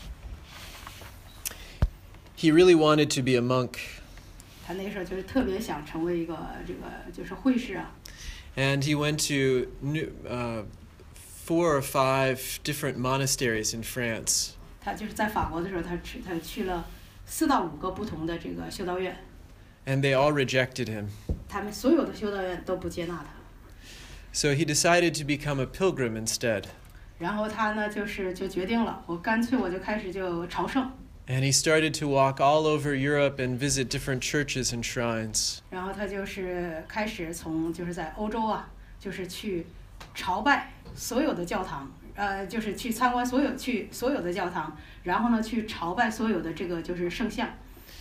He really wanted to be a monk, 他那时候就是特别想成为一个这个就是会士啊。 and he went to new, uh, four or five different monasteries in France. 他就是在法国的时候，他去他去了四到五个不同的这个修道院， And they all rejected him. 他们所有的修道院都不接纳他。 So he decided to become a pilgrim instead. 然后他呢，就是就决定了，我干脆我就开始就朝圣。 And he started to walk all over Europe and visit different churches and shrines. 然后他就是开始从就是在欧洲啊，就是去朝拜所有的教堂，呃，就是去参观所有去所有的教堂，然后呢去朝拜所有的这个就是圣像。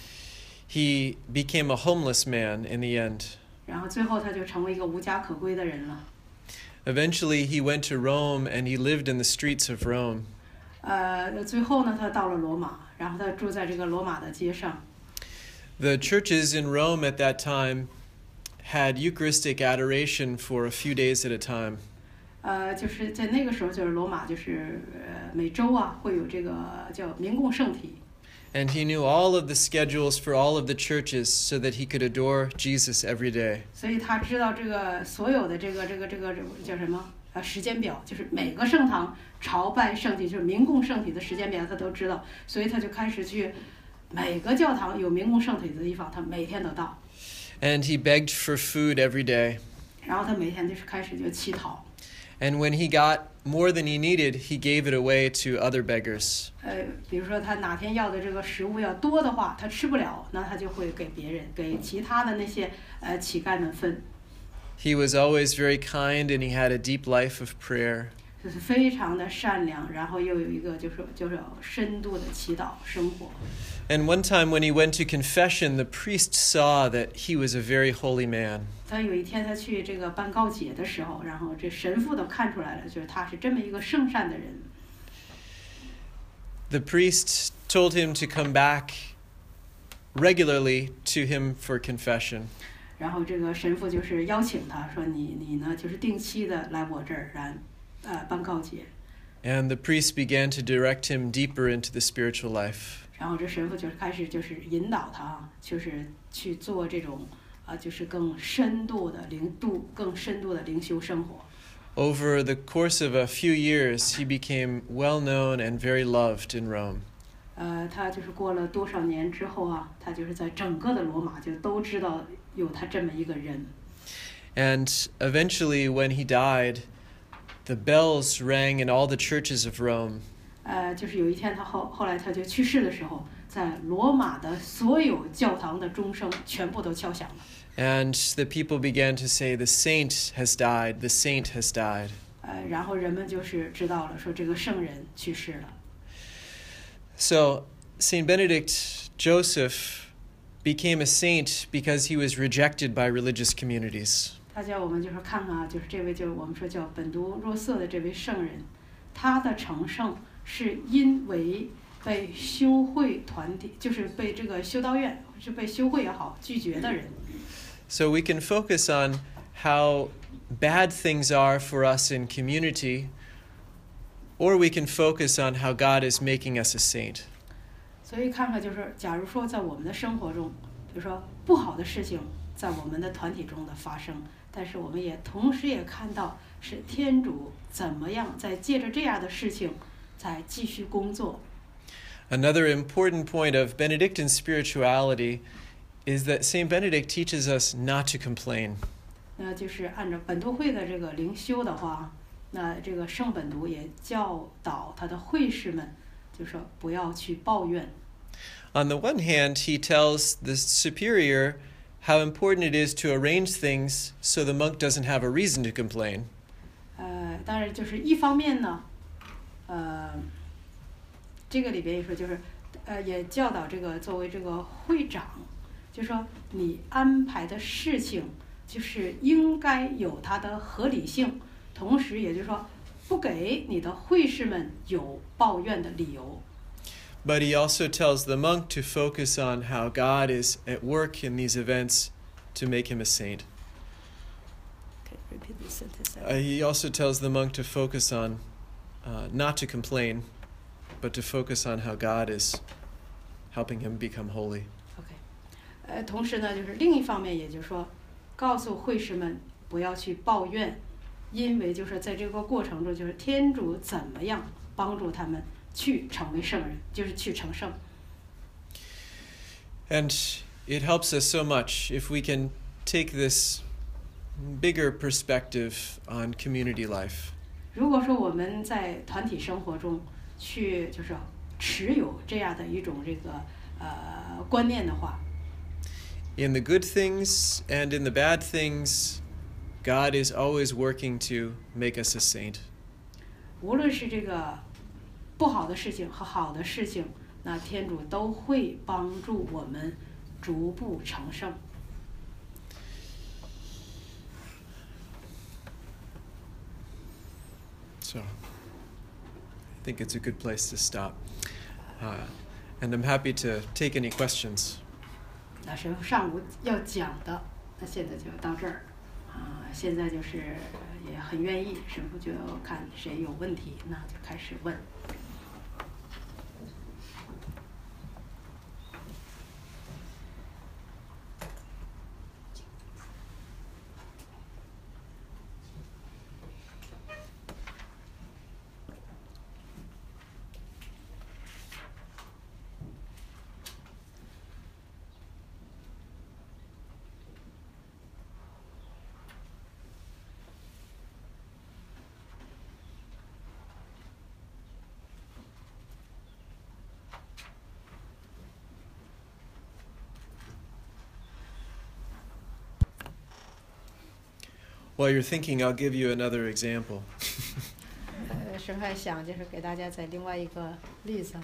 He became a homeless man in the end. 然后最后他就成为一个无家可归的人了。 Eventually, he went to Rome and he lived in the streets of Rome. 呃，最后呢，他到了罗马，然后他住在这个罗马的街上。 The churches in Rome at that time had Eucharistic adoration for a few days at a time. 呃，就是在那个时候，就是罗马，就是呃每周啊会有这个叫民共圣体。 And he knew all of the schedules for all of the churches so that he could adore Jesus every day. 所以他知道这个所有的这个这个这个这个叫什么呃时间表，就是每个圣堂朝拜圣体，就是民共圣体的时间表他都知道，所以他就开始去每个教堂有民共圣体的地方，他每天都到。 And he begged for food every day. 然后他每天就是开始就乞讨。 And when he got more than he needed, he gave it away to other beggars. 呃，比如说他哪天要的这个食物要多的话，他吃不了，那他就会给别人，给其他的那些呃乞丐们分。 He was always very kind and he had a deep life of prayer. 就是非常的善良，然后又有一个就是就是深度的祈祷生活。 And one time when he went to confession, the priest saw that he was a very holy man. 他有一天他去这个办告解的时候，然后这神父都看出来了，就是他是这么一个圣善的人。 The priest told him to come back regularly to him for confession. 然后这个神父就是邀请他说你你呢就是定期的来我这儿然呃办告解。 And the priest began to direct him deeper into the spiritual life. 然后这神父就开始就是引导他，就是去做这种啊、呃，就是更深度的灵度、更深度的灵修生活。 Over the course of a few years, he became well known and very loved in Rome. 呃，他就是过了多少年之后啊，他就是在整个的罗马就都知道有他这么一个人。 And eventually, when he died, the bells rang in all the churches of Rome. 呃，就是有一天他后后来他就去世的时候，在罗马的所有教堂的钟声全部都敲响了。 And the people began to say, "The saint has died, the saint has died." 呃，然后人们就是知道了，说这个圣人去世了。 So, Saint Benedict Joseph became a saint because he was rejected by religious communities. 大家我们就是看看啊，就是这位就是我们说叫本笃若瑟的这位圣人，他的成圣是因为被修会团体，就是被这个修道院是被修会也好拒绝的人。 So we can focus on how bad things are for us in community, or we can focus on how God is making us a saint. 所以看看就是，假如说在我们的生活中，比如说不好的事情在我们的团体中的发生，但是我们也同时也看到是天主怎么样在借着这样的事情在继续工作。 Another important point of Benedictine spirituality is that Saint Benedict teaches us not to complain. 那就是按照本笃会的这个灵修的话，那这个圣本笃也教导他的会士们，就说不要去抱怨。 On the one hand, he tells the superior how important it is to arrange things so the monk doesn't have a reason to complain. 呃，当然就是一方面呢，呃，这个里边也说就是，呃，也教导这个作为这个会长，就说你安排的事情， 就是应该有它的合理性，同时也就是说，不给你的会士们有抱怨的理由。 But he also tells the monk to focus on how God is at work in these events to make him a saint. Okay, repeat the sentence. Uh, he also tells the monk to focus on, uh, not to complain, but to focus on how God is helping him become holy. OK， 呃，同时呢，就是另一方面，也就是说，告诉会士们不要去抱怨，因为就是在这个过程中，就是天主怎么样帮助他们去成为圣人，就是去成圣。 And it helps us so much if we can take this bigger perspective on community life. 如果说我们在团体生活中去就是持有这样的一种这个呃观念的话， In the good things and in the bad things, God is always working to make us a saint. 无论是这个不好的事情和好的事情，那天主都会帮助我们逐步成圣。 So, I think it's a good place to stop. Uh, and I'm happy to take any questions. 那是上午要讲的，那现在就到这儿，啊、呃，现在就是也很愿意，神父就看谁有问题，那就开始问。 While you're thinking, I'll give you another example. 呃，神还想就是给大家再另外一个例子。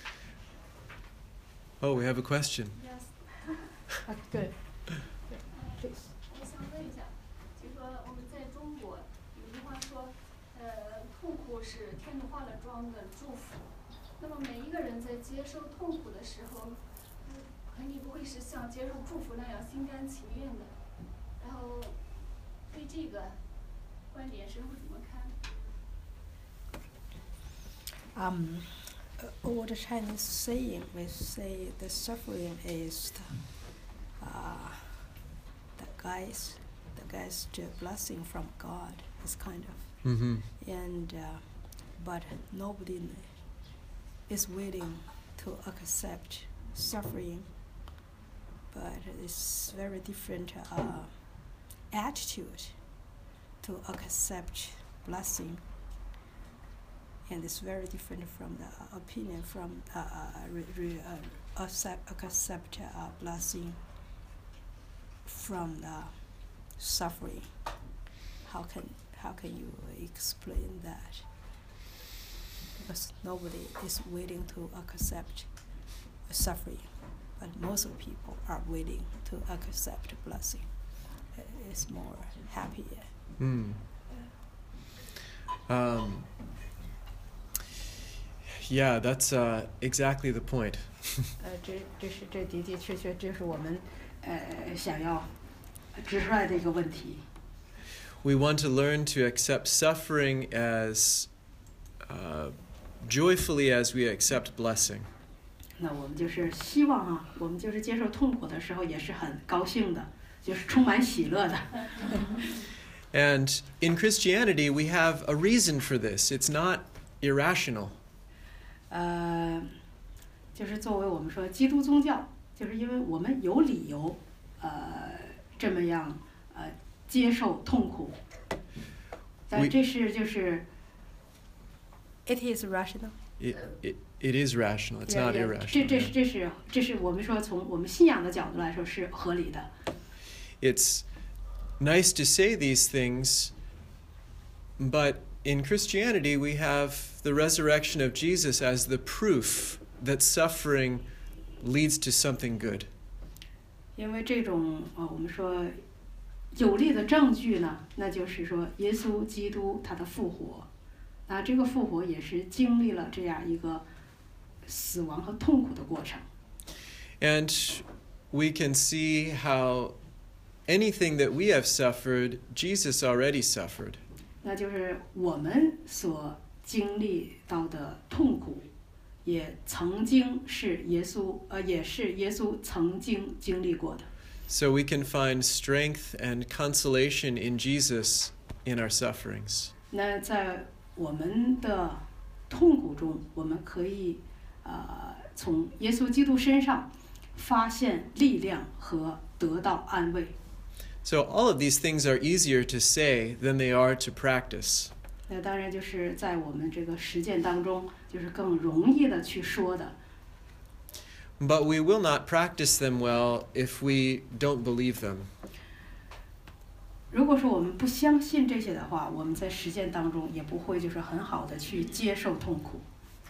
Oh, we have a question. Yes. Ah, good. Please. 我想问一下，就说我们在中国有句话说，呃，痛苦是天主化了妆的祝福。那么每一个人在接受痛苦的时候，嗯，肯定不会是像接受祝福那样心甘情愿的。然后对这个观点，神父怎么看？ Um, uh, old Chinese saying, we say the suffering is the, uh, the guys, the guys to blessing from God. Is kind of, Mm-hmm. and uh, but nobody is willing to accept suffering. But it's very different uh, attitude to accept blessing. And it's very different from the opinion from uh, re, re, uh, accept, accept uh, blessing from the suffering. How can how can you explain that? Because nobody is willing to accept suffering, but most of people are willing to accept blessing. It's more happier. Mm. Um, yeah, that's uh, exactly the point. 呃，这这是这的的确确，这是我们呃想要指出来的一个问题。 We want to learn to accept suffering as uh, joyfully as we accept blessing. 那我们就是希望啊，我们就是接受痛苦的时候也是很高兴的，就是充满喜乐的。 And in Christianity, we have a reason for this. It's not irrational. 呃，就是作为我们说基督宗教，就是因为我们有理由，呃，这么样呃接受痛苦。但 We- 这是就是。It is rational. It, it, it is rational. It's not 这 irrational. 这 yeah. 是这是这是我们说从我们信仰的角度来说是合理的。 It's nice to say these things, but in Christianity, we have the resurrection of Jesus as the proof that suffering leads to something good. 因为这种呃，我们说有力的证据呢，那就是说耶稣基督他的复活，那这个复活也是经历了这样一个死亡和痛苦的过程。 And we can see how anything that we have suffered, Jesus already suffered. 那就是我们所经历到的痛苦，也曾经是耶稣，呃，也是耶稣曾经经历过的。 So we can find strength and consolation in Jesus in our sufferings. 那在我们的痛苦中，我们可以呃从耶稣基督身上发现力量和得到安慰。 So all of these things are easier to say than they are to practice. 那当然就是在我们这个实践当中，就是更容易的去说的。 But we will not practice them well if we don't believe them. 如果说我们不相信这些的话，我们在实践当中也不会就是很好的去接受痛苦。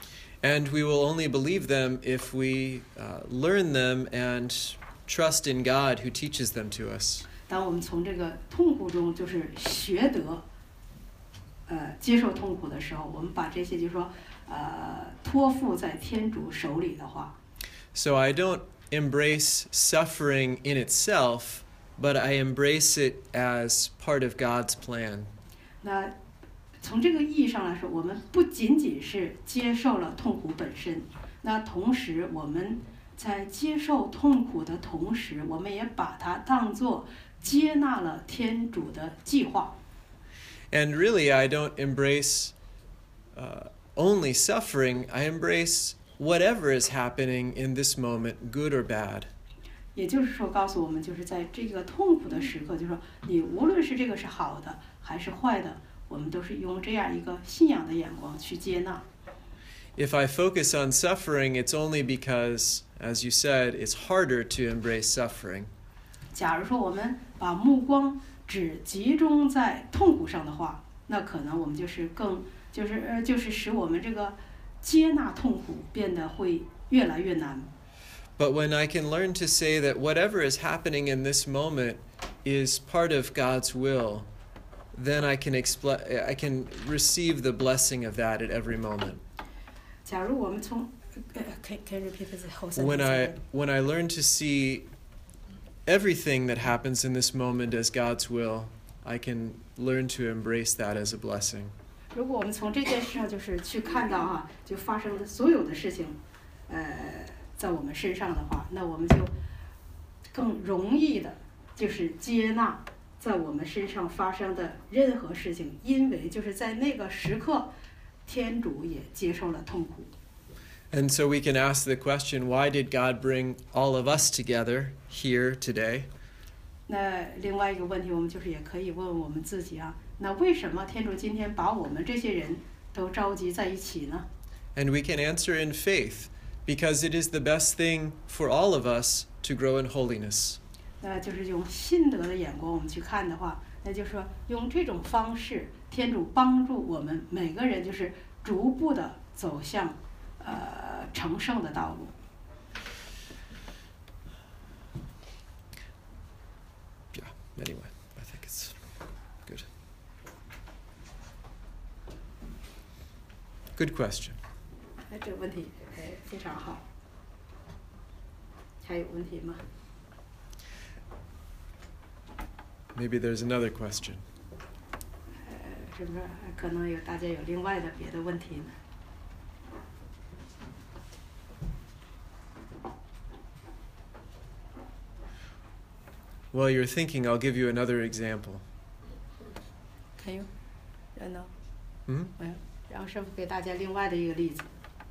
And we will only believe them if we uh, learn them and trust in God who teaches them to us. 当我们从这个痛苦中就是学得，呃，接受痛苦的时候，我们把这些就是说，呃，托付在天主手里的话。 So I don't embrace suffering in itself, but I embrace it as part of God's plan. 那从这个意义上来说，我们不仅仅是接受了痛苦本身，那同时我们在接受痛苦的同时，我们也把它当作接纳了天主的计划。 And really, I don't embrace uh, only suffering. I embrace whatever is happening in this moment, good or bad. 也就是说，告诉我们，就是在这个痛苦的时刻，就是说，你无论是这个是好的还是坏的，我们都是用这样一个信仰的眼光去接纳。 If I focus on suffering, it's only because, as you said, it's harder to embrace suffering. 假如说我们把目光只集中在痛苦上的话，那可能我们就是更就是呃就是使我们这个接纳痛苦变得会越来越难。 But when I can learn to say that whatever is happening in this moment is part of God's will, then I can expl- I can receive the blessing of that at every moment. 假如我们从呃 can can you repeat the whole sentence? When I when I learn to see everything that happens in this moment as God's will, I can learn to embrace that as a blessing. 如果我们从这件事上就是去看到啊，就发生的所有的事情，呃，在我们身上的话，那我们就更容易的，就是接纳在我们身上发生的任何事情，因为就是在那个时刻，天主也接受了痛苦。 And so we can ask the question, why did God bring all of us together here today? 那另外一个问题，我们就是也可以问问我们自己啊，那为什么天主今天把我们这些人都召集在一起呢？ And we can answer in faith, because it is the best thing for all of us to grow in holiness. 那就是用信德的眼光我们去看的话，那就是说用这种方式，天主帮助我们每个人就是逐步的走向呃成圣的道路。 Yeah, anyway, I think it's good. Good question. 哎，这个问题哎非常好。还有问题吗？ Maybe there's another question. 呃，是不是可能有大家有另外的别的问题呢？ While you're thinking, I'll give you another example. Can you? No. Hmm? 让师父给大家另外的一个例子。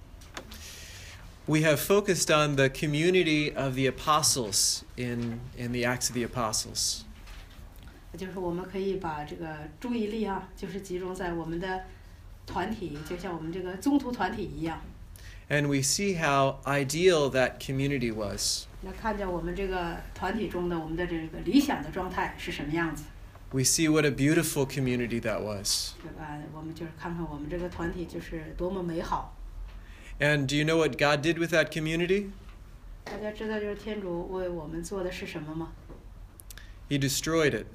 We have focused on the community of the apostles in, in the Acts of the Apostles. 就是我们可以把这个注意力啊，就是集中在我们的团体，就像我们这个宗徒团体一样。 And we see how ideal that community was. 那看见我们这个团体中的我们的这个理想的状态是什么样子， We see what a beautiful community that was. 对吧？我们就是看看我们这个团体就是多么美好。 And do you know what God did with that community? 大家知道就是天主为我们做的是什么吗？ He destroyed it.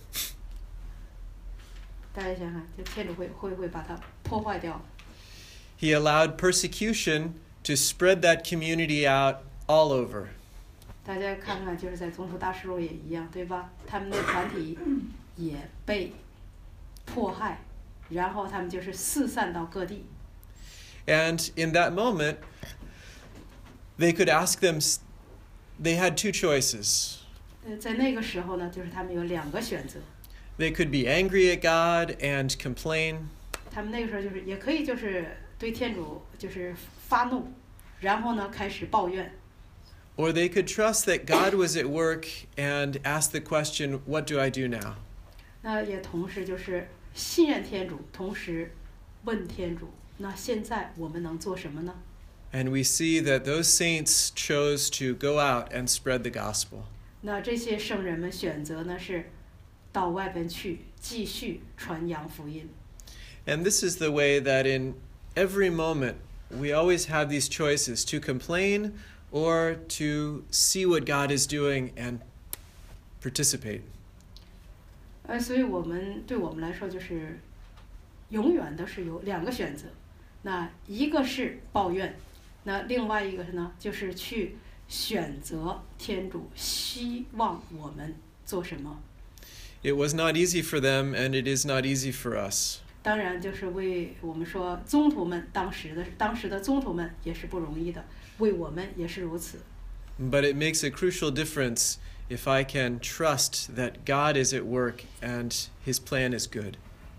大家想想，就天主会会会把它破坏掉。 He allowed persecution to spread that community out all over. 大家看看，就是在宗徒大事录也一样，对吧？他们的团体也被迫害，然后他们就是四散到各地。 And in that moment, they could ask them, they had two choices. 呃，在那个时候呢，就是他们有两个选择。 They could be angry at God and complain. 他们那个时候就是也可以就是对天主就是发怒，然后呢开始抱怨。 Or they could trust that God was at work and ask the question, what do I do now? 那也同时就是信任天主，同时问天主，那现在我们能做什么呢？ And we see that those saints chose to go out and spread the gospel. 那这些圣人们选择呢是到外边去继续传扬福音。 And this is the way that in every moment we always have these choices to complain or to see what God is doing and participate. 呃，所以我们对我们来说就是永远都是有两个选择，那一个是抱怨，那另外一个呢就是去选择天主希望我们做什么。 It was not easy for them, and it is not easy for us. 当然，就是为我们说宗徒们当时的当时的宗徒们也是不容易的，为我们也是如此。 But it makes a crucial difference if I can trust that God is at work and His plan is good.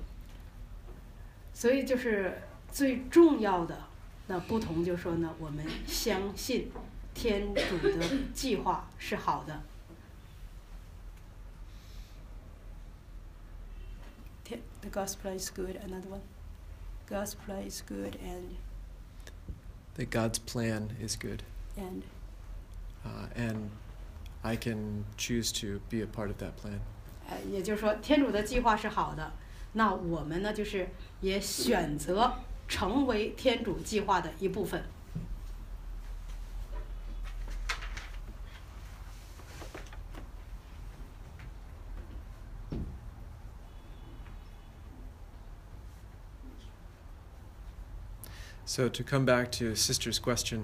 所以就是最重要的那不同，就是说呢，我们相信天主的计划是好的。 The gospel is good. Another one. Gospel is good and That God's plan is good. and Uh, and I can choose to be a part of that plan. 呃，也就是说，天主的计划是好的，那我们呢，就是也选择成为天主计划的一部分。 So to come back to Sister's question,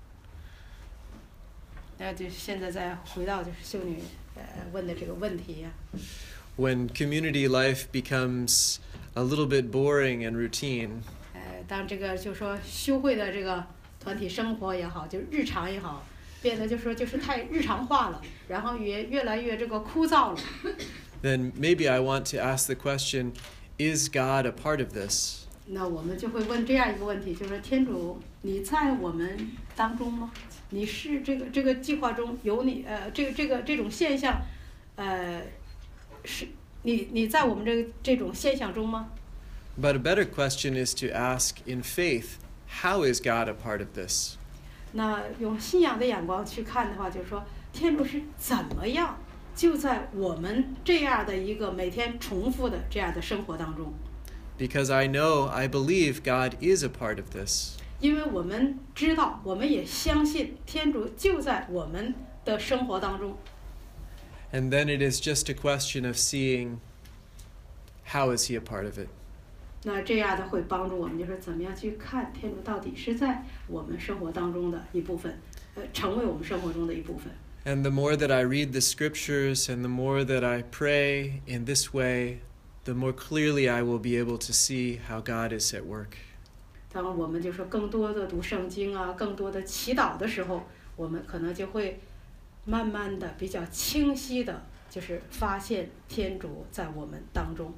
那就现在再回到就是修女呃问的这个问题呀、 when community life becomes a little bit boring and routine, 呃，当这个就说修会的这个团体生活也好，就是日常也好，变得就说就是太日常化了，然后也越来越这个枯燥了。 then maybe I want to ask the question, is God a part of this? 那我们就会问这样一个问题，就是天主，你在我们当中吗？你是这个这个计划中有你呃这个这个这种现象，呃，是你你在我们这个这种现象中吗？ But a better question is to ask in faith, how is God a part of this? 那用信仰的眼光去看的话，就是说天主是怎么样就在我们这样的一个每天重复的这样的生活当中。 Because I know, I believe God is a part of this. 因为我们知道，我们也相信天主就在我们的生活当中。 And then it is just a question of seeing, how is He a part of it? 那这样的会帮助我们，就是怎么样去看天主到底是在我们生活当中的一部分，呃，成为我们生活中的一部分。 And the more that I read the scriptures and the more that I pray in this way, the more clearly I will be able to see how God is at work. 当我们就说更多的读圣经啊，更多的祈祷的时候，我们可能就会慢慢的、比较清晰的，就是发现天主在我们当中。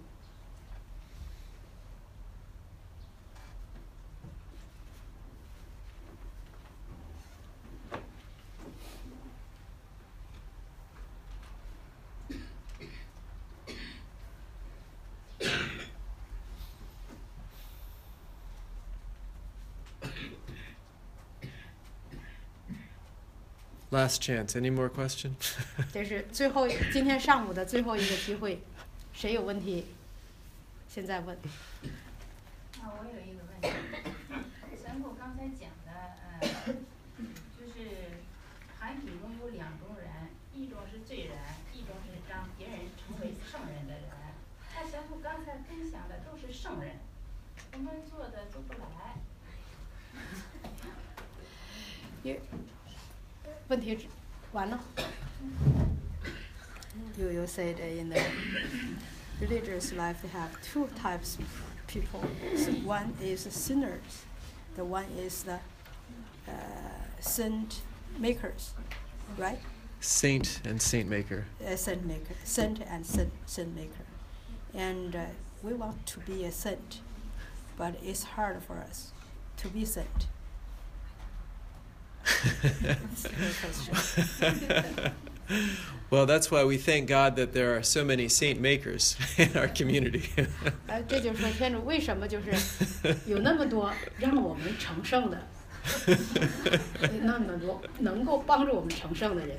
Last chance. Any more question? 这是最后今天上午的最后一个机会，谁有问题？现在问。 啊，我有一个问题，神父刚才讲的，呃，就是团体中有两种人，一种是罪人，一种是彰别人成为圣人的人。那神父刚才分享的都是圣人，我们做的做不来。 问题完了。You you said in the religious life we have two types of people. So one is sinners, the one is the uh, saint makers, right? Saint and saint maker. A saint maker, saint and saint, saint maker, and uh, we want to be a saint, but it's hard for us to be saint. Well, that's why we thank God that there are so many saint makers in our community. 呃，这就是说，天主为什么就是有那么多让我们成圣的，那么多能够帮助我们成圣的人，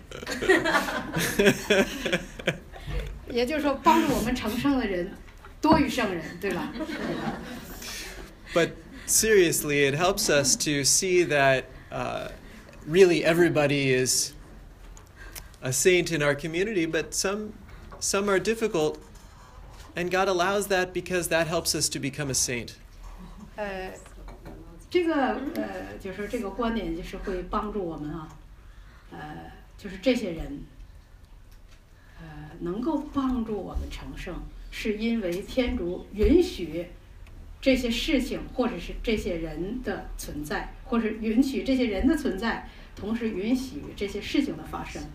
也就是说，帮助我们成圣的人多于圣人，对吧？ But seriously, it helps us to see that uh, really everybody is a saint in our community, but some some are difficult, and God allows that because that helps us to become a saint. 呃，这个呃，就是这个观点，就是会帮助我们啊，呃，就是这些人，呃，能够帮助我们成圣，是因为天主允许这些事情，或者是这些人的存在，或者允许这些人的存在，同时允许这些事情的发生。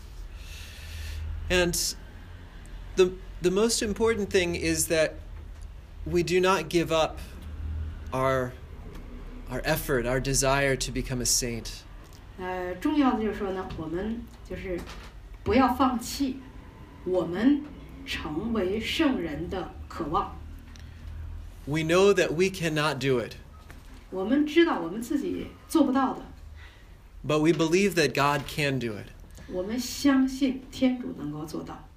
And the the most important thing is that we do not give up our our effort, our desire to become a saint. 呃，重要的就是说呢，我们就是不要放弃我们成为圣人的渴望。 We know that we cannot do it. 我们知道我们自己做不到的。 But we believe that God can do it. 我们相信天主能够做到。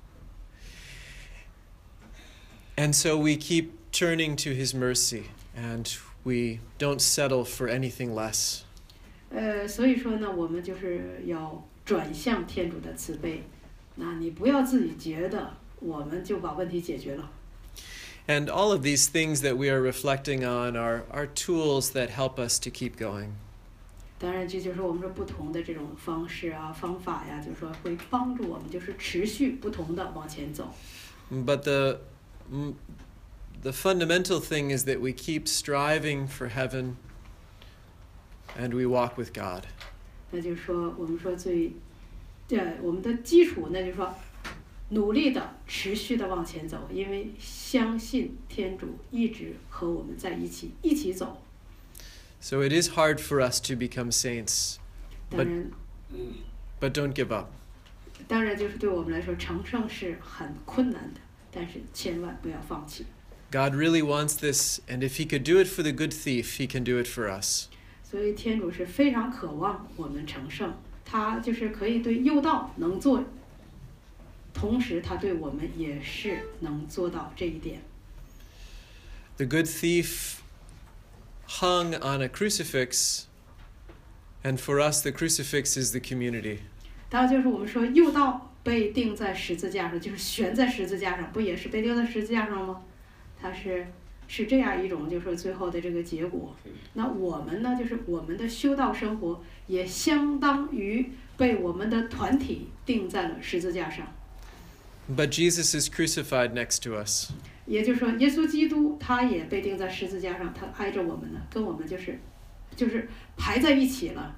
And so we keep turning to His mercy, and we don't settle for anything less. 呃，所以说呢，我们就是要转向天主的慈悲。那你不要自己觉得我们就把问题解决了。 And all of these things that we are reflecting on are, are tools that help us to keep going. 当然，这就是我们说不同的这种方式啊、方法呀，就是说会帮助我们，就是持续不同的往前走。 But the the fundamental thing is that we keep striving for heaven, and we walk with God. 那就是说，我们说最，呃，我们的基础，那就是说，努力的、持续的往前走，因为相信天主一直和我们在一起，一起走。 So it is hard for us to become saints, 当然， but don't give up. 当然就是对我们来说，成圣是很困难的，但是千万不要放弃。 God really wants this, and if He could do it for the good thief, He can do it for us. 所以天主是非常渴望我们成圣，他就是可以对右道能做，同时他对我们也是能做到这一点。 The good thief hung on a crucifix, and for us the crucifix is the community. 当然就是我们说右道被钉在十字架上，就是悬在十字架上，不也是被钉在十字架上吗？它是是这样一种就是说最后的这个结果。那我们呢，就是我们的修道生活也相当于被我们的团体钉在了十字架上。 But Jesus is crucified next to us. 也就是说，耶稣基督他也被钉在十字架上，他挨着我们呢，跟我们就是就是排在一起了。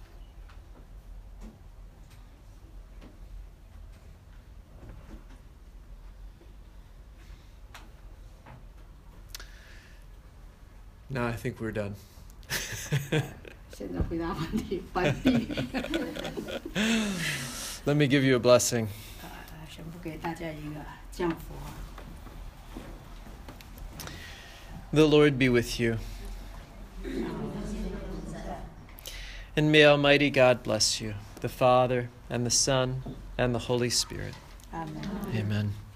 Now I think we're done. 现在回答问题完毕。 Let me give you a blessing. 啊，神父给大家一个降福。 The Lord be with you. And may Almighty God bless you, the Father, and the Son, and the Holy Spirit. Amen. Amen.